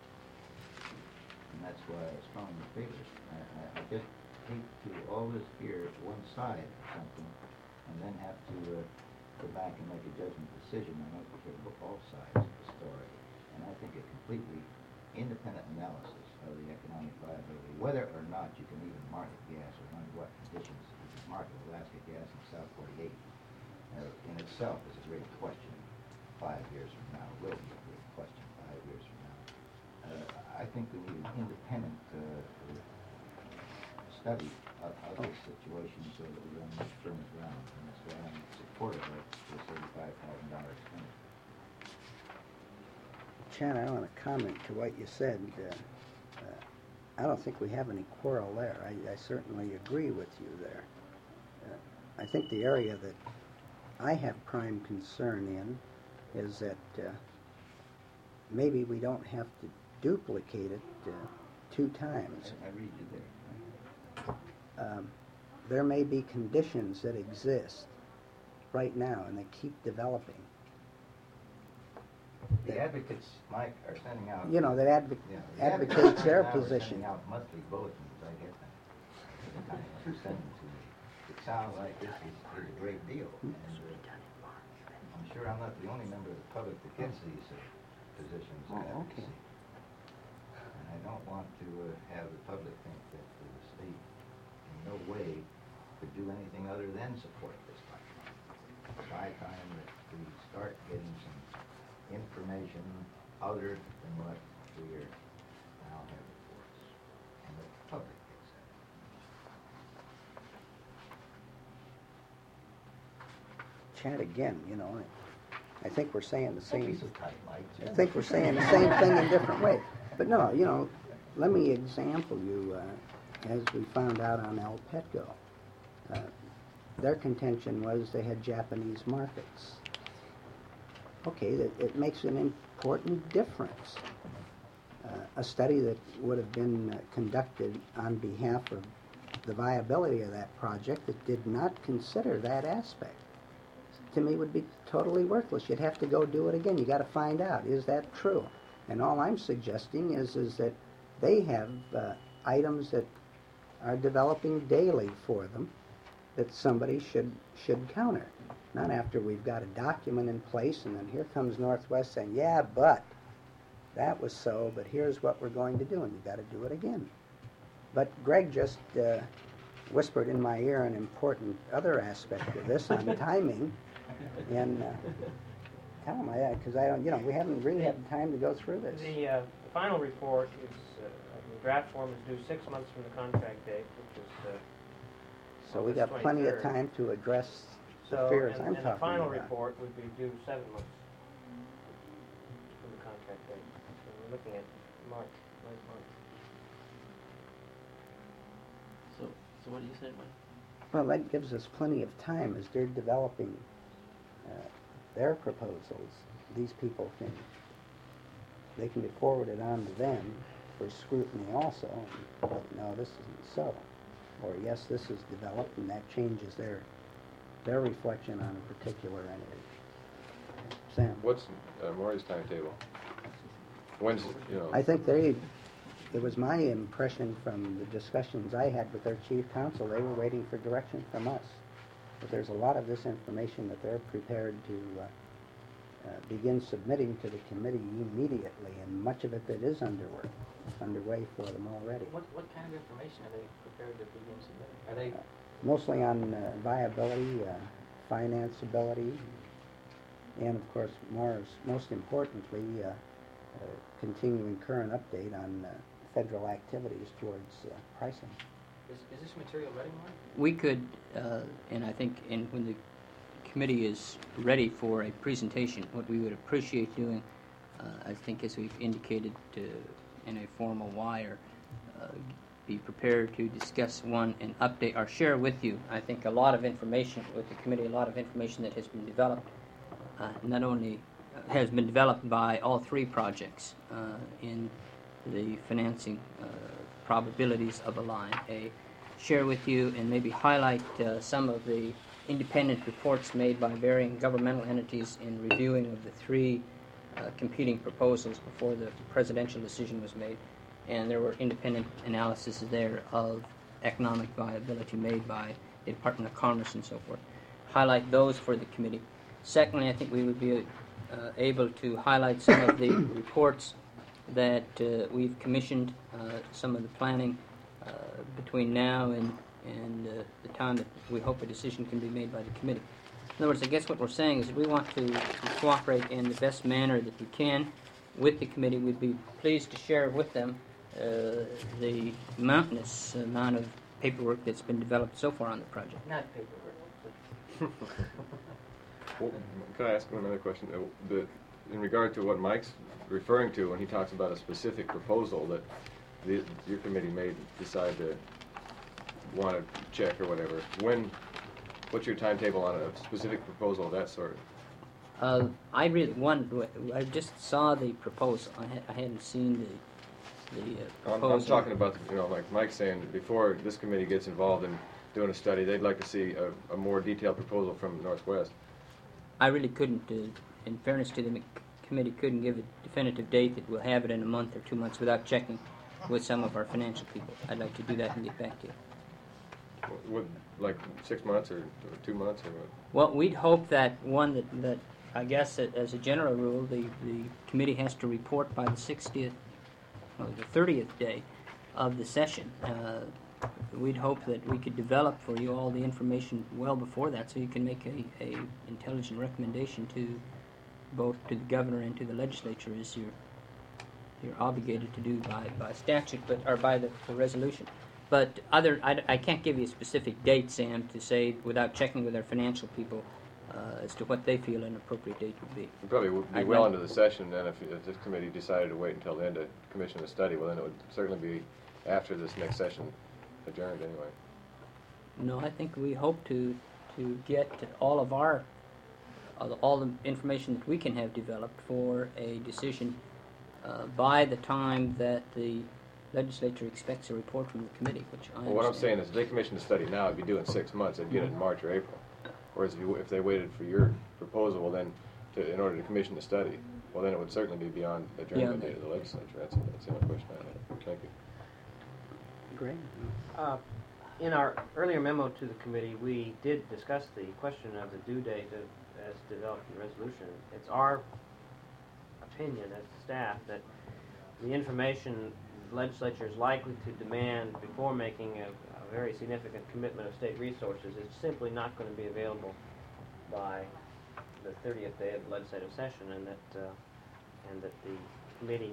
And that's why I strongly favor it. I just hate to always hear one side of something and then have to go back and make a judgment decision. I like to hear all sides of the story. And I think a completely independent analysis of the economic viability, whether or not you can even market gas or under what conditions you can market Alaska gas in South 48, in itself is a great question 5 years from now. Will be a great question 5 years from now. I think we need an independent study of this situation so that we're on much firmer ground. And that's why I'm supportive of this $35,000 expenditure. Chan, I want to comment to what you said. I don't think we have any quarrel there. I certainly agree with you there. I think the area that I have prime concern in is that maybe we don't have to duplicate it 2 times. I read you there. There may be conditions that exist right now and they keep developing. The advocates, Mike, are sending out... You know, that Yeah, the advocates their now are position. sending out monthly bulletins, I get them. Who send them to me? It sounds like this is a great deal. And, I'm sure I'm not the only member of the public that gets these positions of advocacy. And I don't want to have the public think that the state in no way could do anything other than support this pipeline. It's high time that we start getting some information other than what we are now having for us, and the public gets that. Chat again, you know. I think we're saying the Don't same. be so tight, Mike. I think we're saying the same thing in different ways. But no, you know, let me example you as we found out on El Petco. Their contention was they had Japanese markets. Okay, it makes an important difference. A study that would have been conducted on behalf of the viability of that project that did not consider that aspect, to me would be totally worthless. You'd have to go do it again. You got to find out, is that true? And all I'm suggesting is that they have items that are developing daily for them that somebody should counter. Not after we've got a document in place and then here comes Northwest saying, yeah, but that was so, but here's what we're going to do, and you've got to do it again. But Greg just whispered in my ear an important other aspect of this on timing, and tell him, because I don't, you know, we haven't really had time to go through this. The final report is, the draft form is due 6 months from the contract date, which is So we August got plenty of 23rd. time to address the So, fears I'm and talking the final about. report would be due 7 months from the contract date. So we're looking at March, late March. So what do you say, Mike? Well, that gives us plenty of time as they're developing their proposals. These people they can be forwarded on to them for scrutiny also. But no, this isn't so. Or yes, this is developed and that changes their reflection on a particular entity. Sam? What's Maury's timetable? When's, I think it was my impression from the discussions I had with their chief counsel, they were waiting for direction from us. But there's a lot of this information that they're prepared to begin submitting to the committee immediately, and much of it that is underway for them already. What kind of information are they prepared to begin submitting? Are they Mostly on viability, financeability, and of course, most importantly, continuing current update on federal activities towards pricing. is this material ready, Mark? We could, and I think when the committee is ready for a presentation, what we would appreciate doing, I think as we've indicated in a formal wire, be prepared to discuss and update or share with you, I think, a lot of information with the committee, a lot of information that has been developed, not only has been developed by all 3 projects in the financing probabilities of a line A, share with you and maybe highlight some of the independent reports made by varying governmental entities in reviewing of the 3 competing proposals before the presidential decision was made. And there were independent analyses there of economic viability made by the Department of Commerce and so forth. Highlight those for the committee. Secondly, I think we would be able to highlight some of the reports that we've commissioned, some of the planning between now and the time that we hope a decision can be made by the committee. In other words, I guess what we're saying is we want to cooperate in the best manner that we can with the committee. We'd be pleased to share with them the mountainous amount of paperwork that's been developed so far on the project. Not paperwork. Well, can I ask another question? In regard to what Mike's referring to when he talks about a specific proposal that your committee may decide to want to check or whatever, when what's your timetable on a specific proposal of that sort? I really I just saw the proposal. I hadn't seen the proposal. I'm talking about, like Mike's saying, before this committee gets involved in doing a study, they'd like to see a more detailed proposal from Northwest. I really couldn't, in fairness to the committee, couldn't give a definitive date that we'll have it in a month or 2 months without checking with some of our financial people. I'd like to do that and get back to you. Would, like 6 months or 2 months or what? Well, we'd hope that that I guess as a general rule, the committee has to report by the 60th, or the 30th day of the session. We'd hope that we could develop for you all the information well before that, so you can make a intelligent recommendation to both to the governor and to the legislature, as you're obligated to do by statute, or by the resolution. But I can't give you a specific date, Sam, to say without checking with our financial people as to what they feel an appropriate date would be. It probably would be well into the session then if this committee decided to wait until then to commission a study. Well, then it would certainly be after this next session adjourned anyway. No, I think we hope to get all of all the information that we can have developed for a decision by the time that the legislature expects a report from the committee, which I Well, what I'm saying is if they commissioned a study now, it'd be due in 6 months. They'd get it in March or April. Whereas if they waited for your proposal, well, then in order to commission the study, well, then it would certainly be beyond the adjournment date of the legislature. That's the only question I had. Thank you. Great. In our earlier memo to the committee, we did discuss the question of the due date as developed in the resolution. It's our opinion as staff that the information the legislature is likely to demand before making a very significant commitment of state resources is simply not going to be available by the 30th day of the legislative session, and that the committee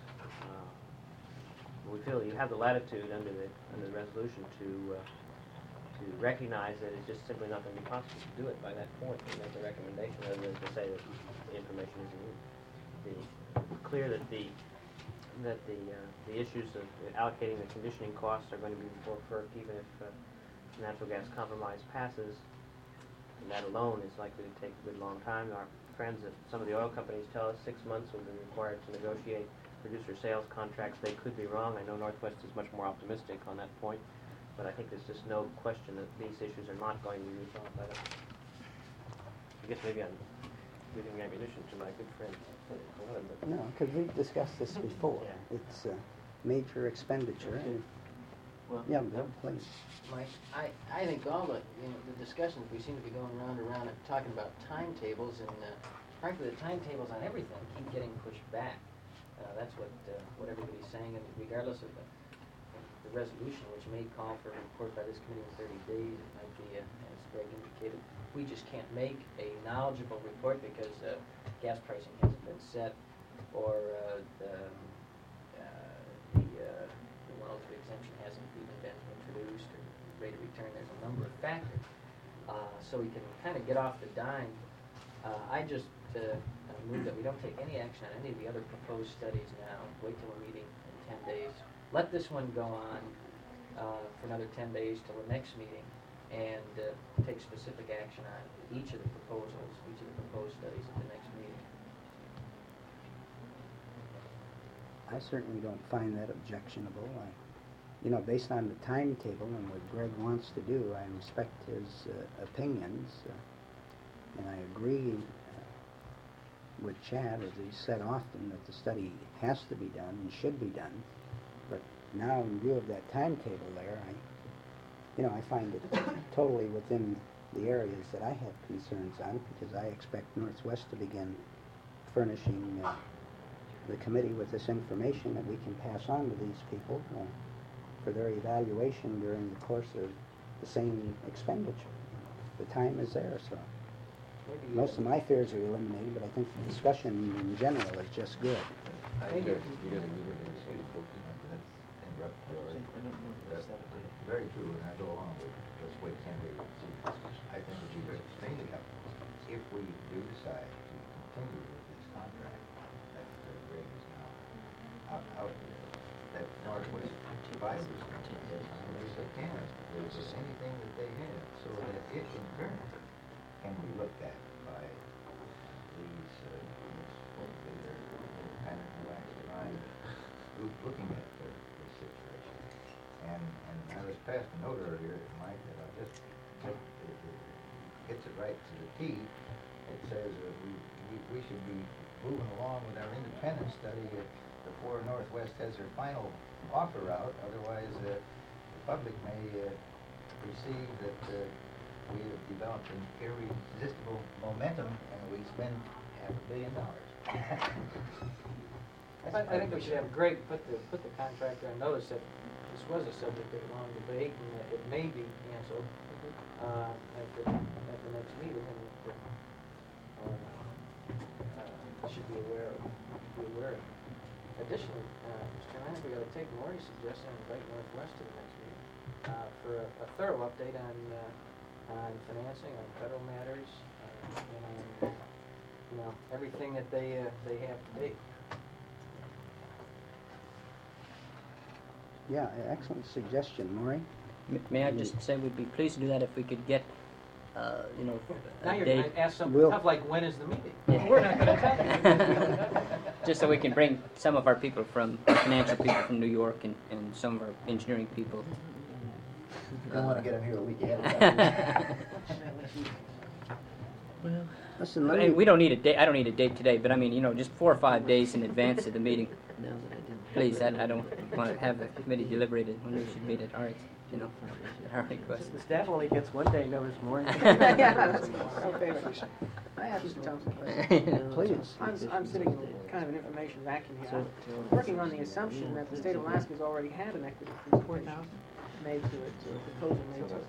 we feel you have the latitude under the resolution to recognize that it's just simply not going to be possible to do it by that point and make a recommendation other than to say that the information isn't used. It's clear that the issues of allocating the conditioning costs are going to be before FERC, even if natural gas compromise passes. And that alone is likely to take a good long time. Our friends at some of the oil companies tell us 6 months will be required to negotiate producer sales contracts. They could be wrong. I know Northwest is much more optimistic on that point, but I think there's just no question that these issues are not going to be resolved by that. I guess maybe I'm giving ammunition to my good friend. No, because we've discussed this before. Yeah. It's a major expenditure. And yeah, Bill, please. Mike, I think all the discussions we seem to be going round and round and talking about timetables, and frankly the timetables on everything keep getting pushed back. That's what everybody's saying, and regardless of the resolution, which may call for a report by this committee in 30 days, it might be, as Greg indicated, we just can't make a knowledgeable report because gas pricing hasn't been set, or the relative exemption hasn't even been introduced, or rate of return. There's a number of factors. So we can kind of get off the dime. I just move that we don't take any action on any of the other proposed studies now. Wait till we're meeting in 10 days. Let this one go on for another 10 days till the next meeting, and take specific action on each of the proposals, each of the proposed studies at the next meeting. I certainly don't find that objectionable. Based on the timetable and what Greg wants to do, I respect his opinions, and I agree with Chad, as he said often, that the study has to be done and should be done. But now, in view of that timetable there, I find it totally within the areas that I have concerns on, because I expect Northwest to begin furnishing the committee with this information that we can pass on to these people for their evaluation during the course of the same expenditure. The time is there, so most of my fears are eliminated, but I think the discussion in general is just good. Very true, and I go along with let's wait 10 days and see. I think what you just stated, if we do decide to continue with this contract that Greg is now out there, that Northwest provides us with as long as they can. There's just anything that they have, so that it in turn looked at by these, hopefully they're independent, relaxed mind group looking at the situation. And I was passed a note earlier, Mike, that I'll just take, it gets it right to the T. It says that we should be moving along with our independent study before Northwest has their final offer out. Otherwise, the public may perceive that we have developed an irresistible momentum and we spend $500 million. I think we should have Greg put the contractor on notice that this was a subject of long debate and that it may be canceled at the next meeting, and should be aware of. Additionally, Mr. Chairman, I think we got to take Maury's suggestion and invite Northwest to the next meeting for a thorough update on financing, on federal matters, and on everything that they have to date. Yeah, excellent suggestion, Maury. May I just say we'd be pleased to do that if we could get, Now a you're date. going to ask something tough like, when is the meeting? Yeah. We're not going to tell you. Just so we can bring some of our people our financial people from New York and some of our engineering people. Don't want to get them here a week ahead of time. Listen, I mean, we don't need a date. I don't need a date today, but I mean, just 4 or 5 days in advance of the meeting. Please, I don't want to have the committee deliberated when we should meet at our, at our request. The staff only gets 1 day notice more. Yeah, okay. I have Mr. Thompson question. Please. I'm sitting in kind of an information vacuum here. I'm working on the assumption that the state of Alaska has already had an equity presentation made to it, or a proposal made to it.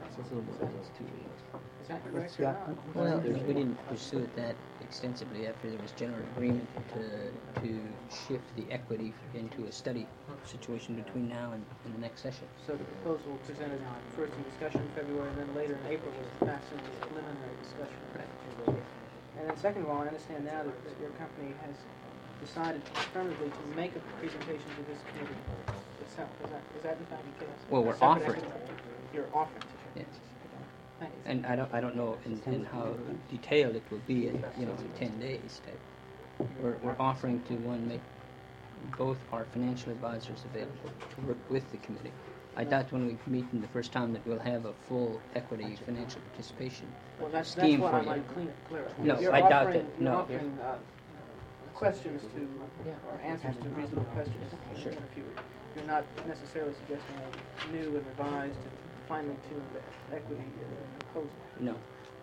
Is that correct or not? Well, we didn't pursue it that extensively after there was general agreement to shift the equity into a study situation between now and the next session. So the proposal presented first in discussion in February, and then later in April was passed into preliminary discussion. And then second of all, I understand now that your company has decided affirmatively to make a presentation to this committee itself. Is that in fact the case? Well, we're Separate offering. equity? You're offering to. Yes. Thank you. And I don't know in how detailed it will be in 10 days. We're offering to make both our financial advisors available to work with the committee. I doubt when we meet them the first time that we'll have a full equity financial participation Well, that's scheme what for I you. want to clear up. No, You're I doubt offering, that. You're No. offering questions to, or answers to reasonable questions. Sure. You're not necessarily suggesting a new and revised and finely tuned equity proposal. No.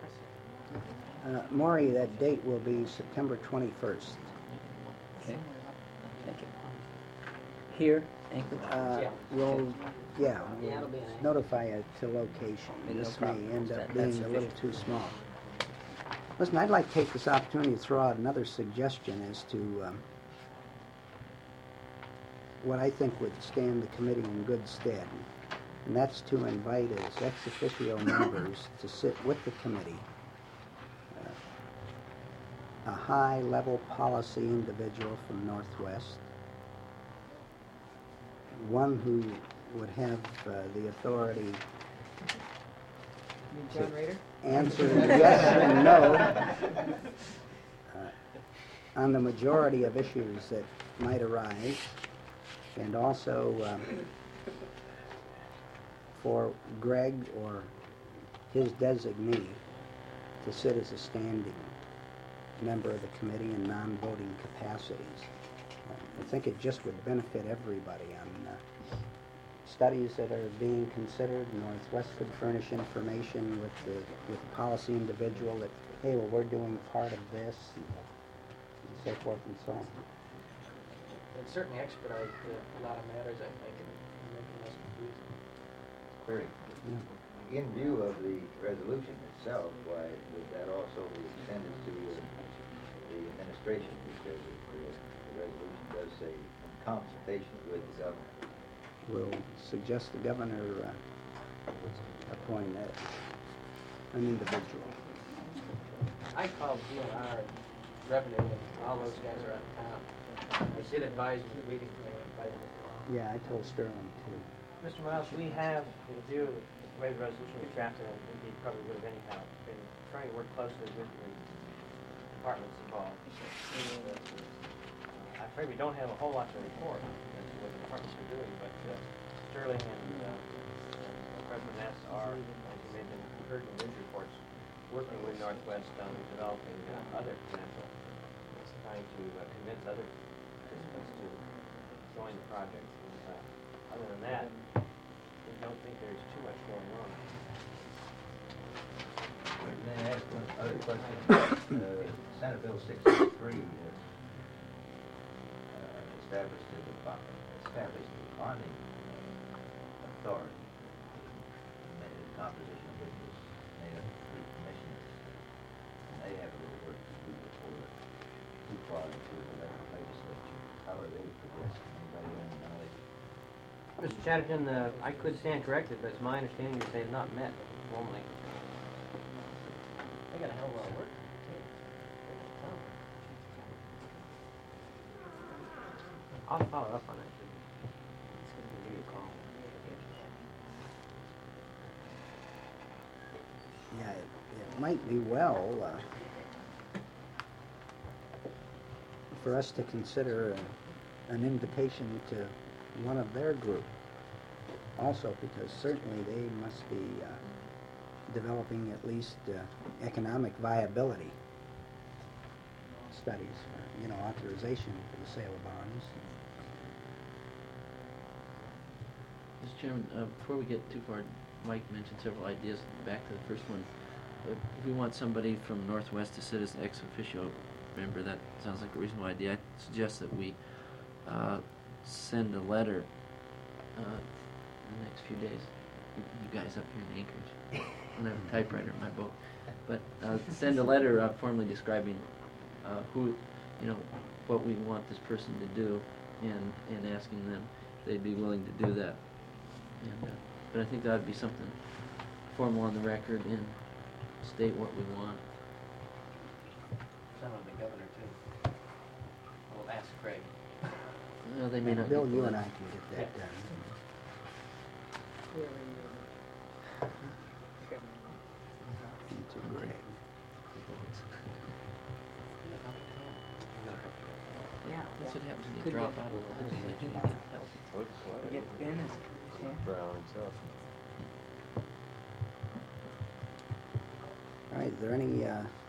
I see. Maury, that date will be September 21st. Okay. Thank you. Here, Anchorage. We'll Yeah, it'll be an anchor. notify it to location. No This problem. may end up That's being a little sufficient. too small. Listen, I'd like to take this opportunity to throw out another suggestion as to what I think would stand the committee in good stead. And that's to invite as ex officio members to sit with the committee a high-level policy individual from Northwest, one who would have the authority John Rader? answer yes and no on the majority of issues that might arise, and also for Greg or his designee to sit as a standing member of the committee in non-voting capacities. I think it just would benefit everybody on studies that are being considered. Northwest could furnish information with the policy individual that, hey, well, we're doing part of this, and so forth and so on. It certainly expedite a lot of matters, I think, and making less confusing. Very. In view of the resolution itself, why would that also be extended to the administration? Because the resolution does say in consultation with the governor. We'll suggest the governor appoint an individual. I called DNR Revenue, and all those guys are out of town. I did advise them at meeting, and they invited me. Yeah, I told Sterling too. Mr. Miles, we have, in view of the way the resolution was drafted, and indeed probably would have anyhow, been trying to work closely with the departments involved. I'm afraid we don't have a whole lot to report as to what the departments are doing, but Sterling and President S. are, as you may have heard in the news reports, working with Northwest on developing other examples, trying to convince other participants to join the project. And, other than that, we don't think there's too much going on. May I ask one other question? Senate Bill 683 established the bonding authority. The composition of which was made up of 3 commissioners. And they have a little work to do before too far into the legislature. How are they progressing? Anybody have any knowledge? Mr. Chatterton, I could stand corrected, but it's my understanding that they have not met formally. They got a hell of a lot of work. I'll follow up on that. Give you a call. Yeah, it might be well for us to consider an invitation to one of their group also, because certainly they must be developing at least economic viability studies, for, authorization for the sale of bonds. Mr. Chairman, before we get too far, Mike mentioned several ideas. Back to the first one. If we want somebody from Northwest to sit as an ex officio member, that sounds like a reasonable idea. I suggest that we send a letter in the next few days. You guys up here in Anchorage. I don't have a typewriter in my boat. But send a letter formally describing who, what we want this person to do, and asking them if they'd be willing to do that. And, but I think that would be something formal on the record and state what we want. Some of the governor too. We'll ask Craig. Well, they may not. Bill, you and I can get that done. Into Greg. Yeah. That's what happens when you Could drop get- out of the legislature. Get Ben as All right, is there any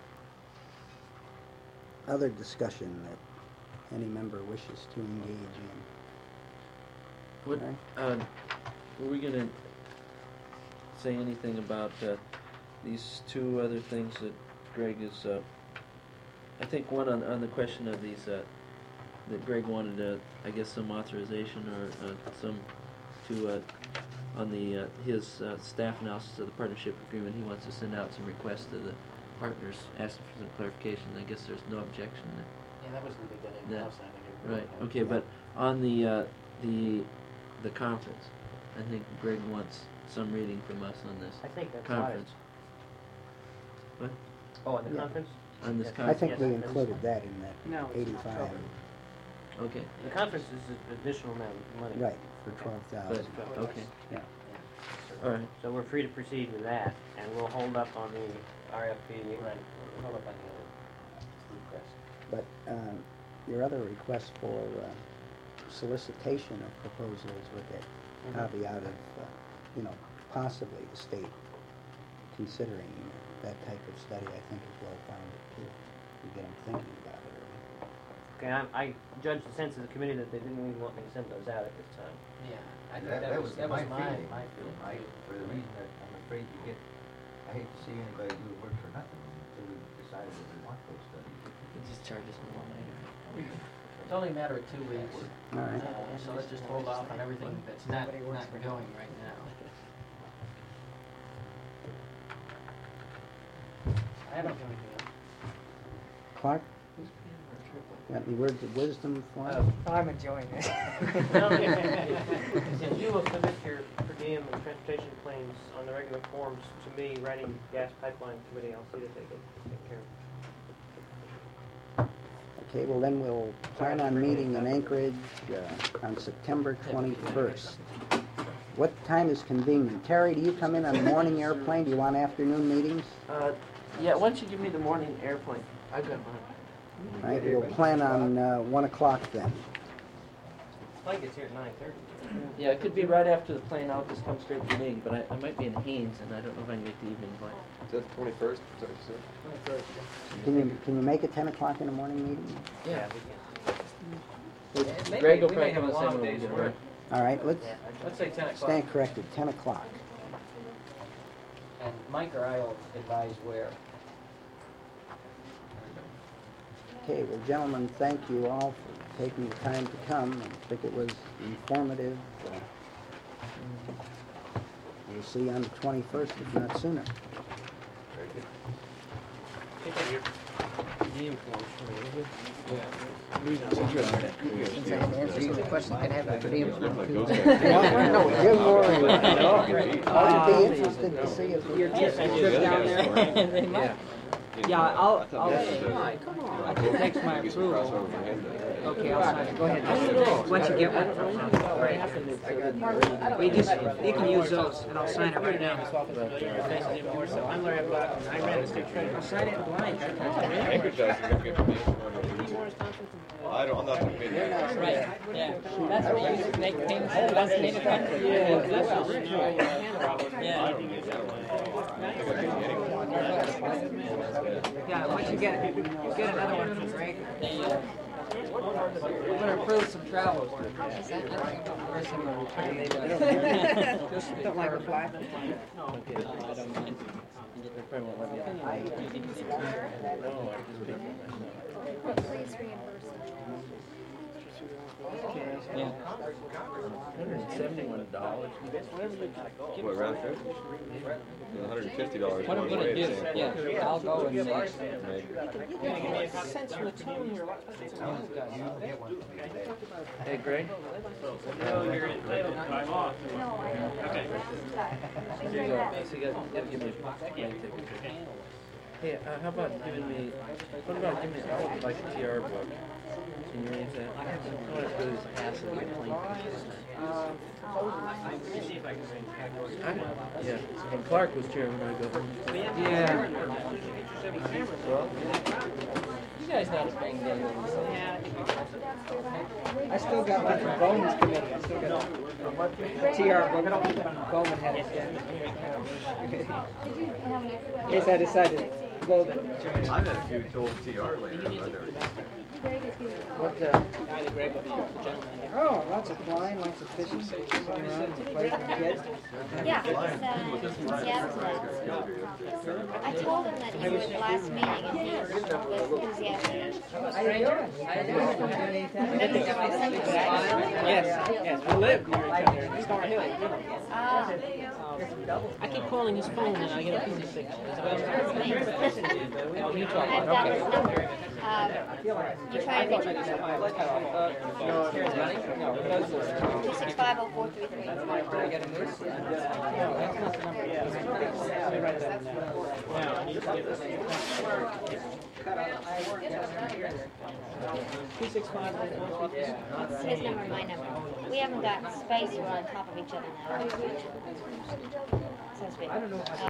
other discussion that any member wishes to engage in? What, Okay. were we gonna say anything about these 2 other things that Greg is, I think one on the question of these, that Greg wanted, I guess, some authorization or some to, on the, his staff analysis of the partnership agreement, he wants to send out some requests to the partners, asking for some clarification. I guess there's no objection there. Yeah, that was the big thing. Yeah. I think it really Right, helped. okay, but on the conference, I think Greg wants some reading from us on this I think that's conference. wise. What? Oh, at the Yeah. conference? On this Yes. I conference? think Yes, we that's included fine. that in that No, it's not 85. covered. Okay, The conference is an additional amount of money. Right, for 12,000. but, okay, Yeah. all right. So we're free to proceed with that, and we'll hold up on the RFP. Right. We'll hold up on the other request. But your other request for solicitation of proposals with that caveat of, possibly the state considering that type of study, I think is well-founded too. You get them thinking about it. Okay, I judged the sense of the committee that they didn't even want me to send those out at this time. Yeah, I think that was my my feeling. feeling. Mike, for the reason that I'm afraid I hate to see anybody do work for nothing until we decided that we want those studies. You just charge us more money. It's only a matter of 2 weeks. All right. So let's just hold off on everything that's not going right now. I don't know anything else. Clark? Got any words of wisdom for us? I'm enjoying it. If you will submit your per diem and transportation claims on the regular forms to me, writing gas pipeline committee, I'll see that they get taken care of. Okay, well then we'll plan on meeting in Anchorage on September 21st. What time is convenient? Terry, do you come in on the morning airplane? Do you want afternoon meetings? Yeah, why don't you give me the morning airplane? I've got mine. All right, we'll plan on 1 o'clock then. Flight gets here at 9:30. Yeah, it could be right after the plane. I'll just come straight to the meeting, but I might be in Haynes, and I don't know if I can make the evening flight. Is that the 21st? Sorry, sir. Can you make it 10 o'clock in the morning meeting? Yeah. Maybe Greg will we may probably have a come long and day's say we'll work. All right, let's Let's say 10 o'clock. stand corrected, 10 o'clock. And Mike or I will advise where. Okay, well, gentlemen, thank you all for taking the time to come. I think it was informative. We'll see you on the 21st, if not sooner. Since I can answer some of the questions, can I have a per diem form too? No, Jim Rory, I'd be interested to see if Your trip down there? Yeah, I'll I can text my approval. Okay, I'll sign it. Go ahead. Once you get one. You can use those, and I'll sign it right now. I'm Larry Black, and I ran the state training. I'll sign it blind. Anchorage is gonna get me. I'm not gonna be there. Right, yeah. That's what you use to make payments to the designated country. Yeah, once you get it, you get another one from Greg. We're gonna approve some travel. Don't like the flag? Please reimburse them. Yeah. $171. What, round trip? $150. What I'm gonna do, yeah, I'll go and Hey, Greg? You're entitled to time off. So you gotta give me a plane ticket. Hey, how about giving me, what about giving me, I would like a TR book. Can you read that? I want to go to this pass and get a plane ticket. See if I can Yeah, when Clark was chairman, I go, Yeah. you guys know how to bang Daniel. I still got one from Bowman's committee. I still got a TR book. Bowman had it. Yes, I decided to go there. I've had a few told TR later. What, oh, lots of flying, lots of fishing, sitting around and playing with kids. Yeah, it's enthusiastic. I told him that you were at the last meeting and he was enthusiastic. Yes, we live near each other in Star Hill. I keep calling his phone and I get a piece of signal. I've got his number. You try to reach him? 265. His number, my number. We haven't got space. We're on top of each other now. So to speak.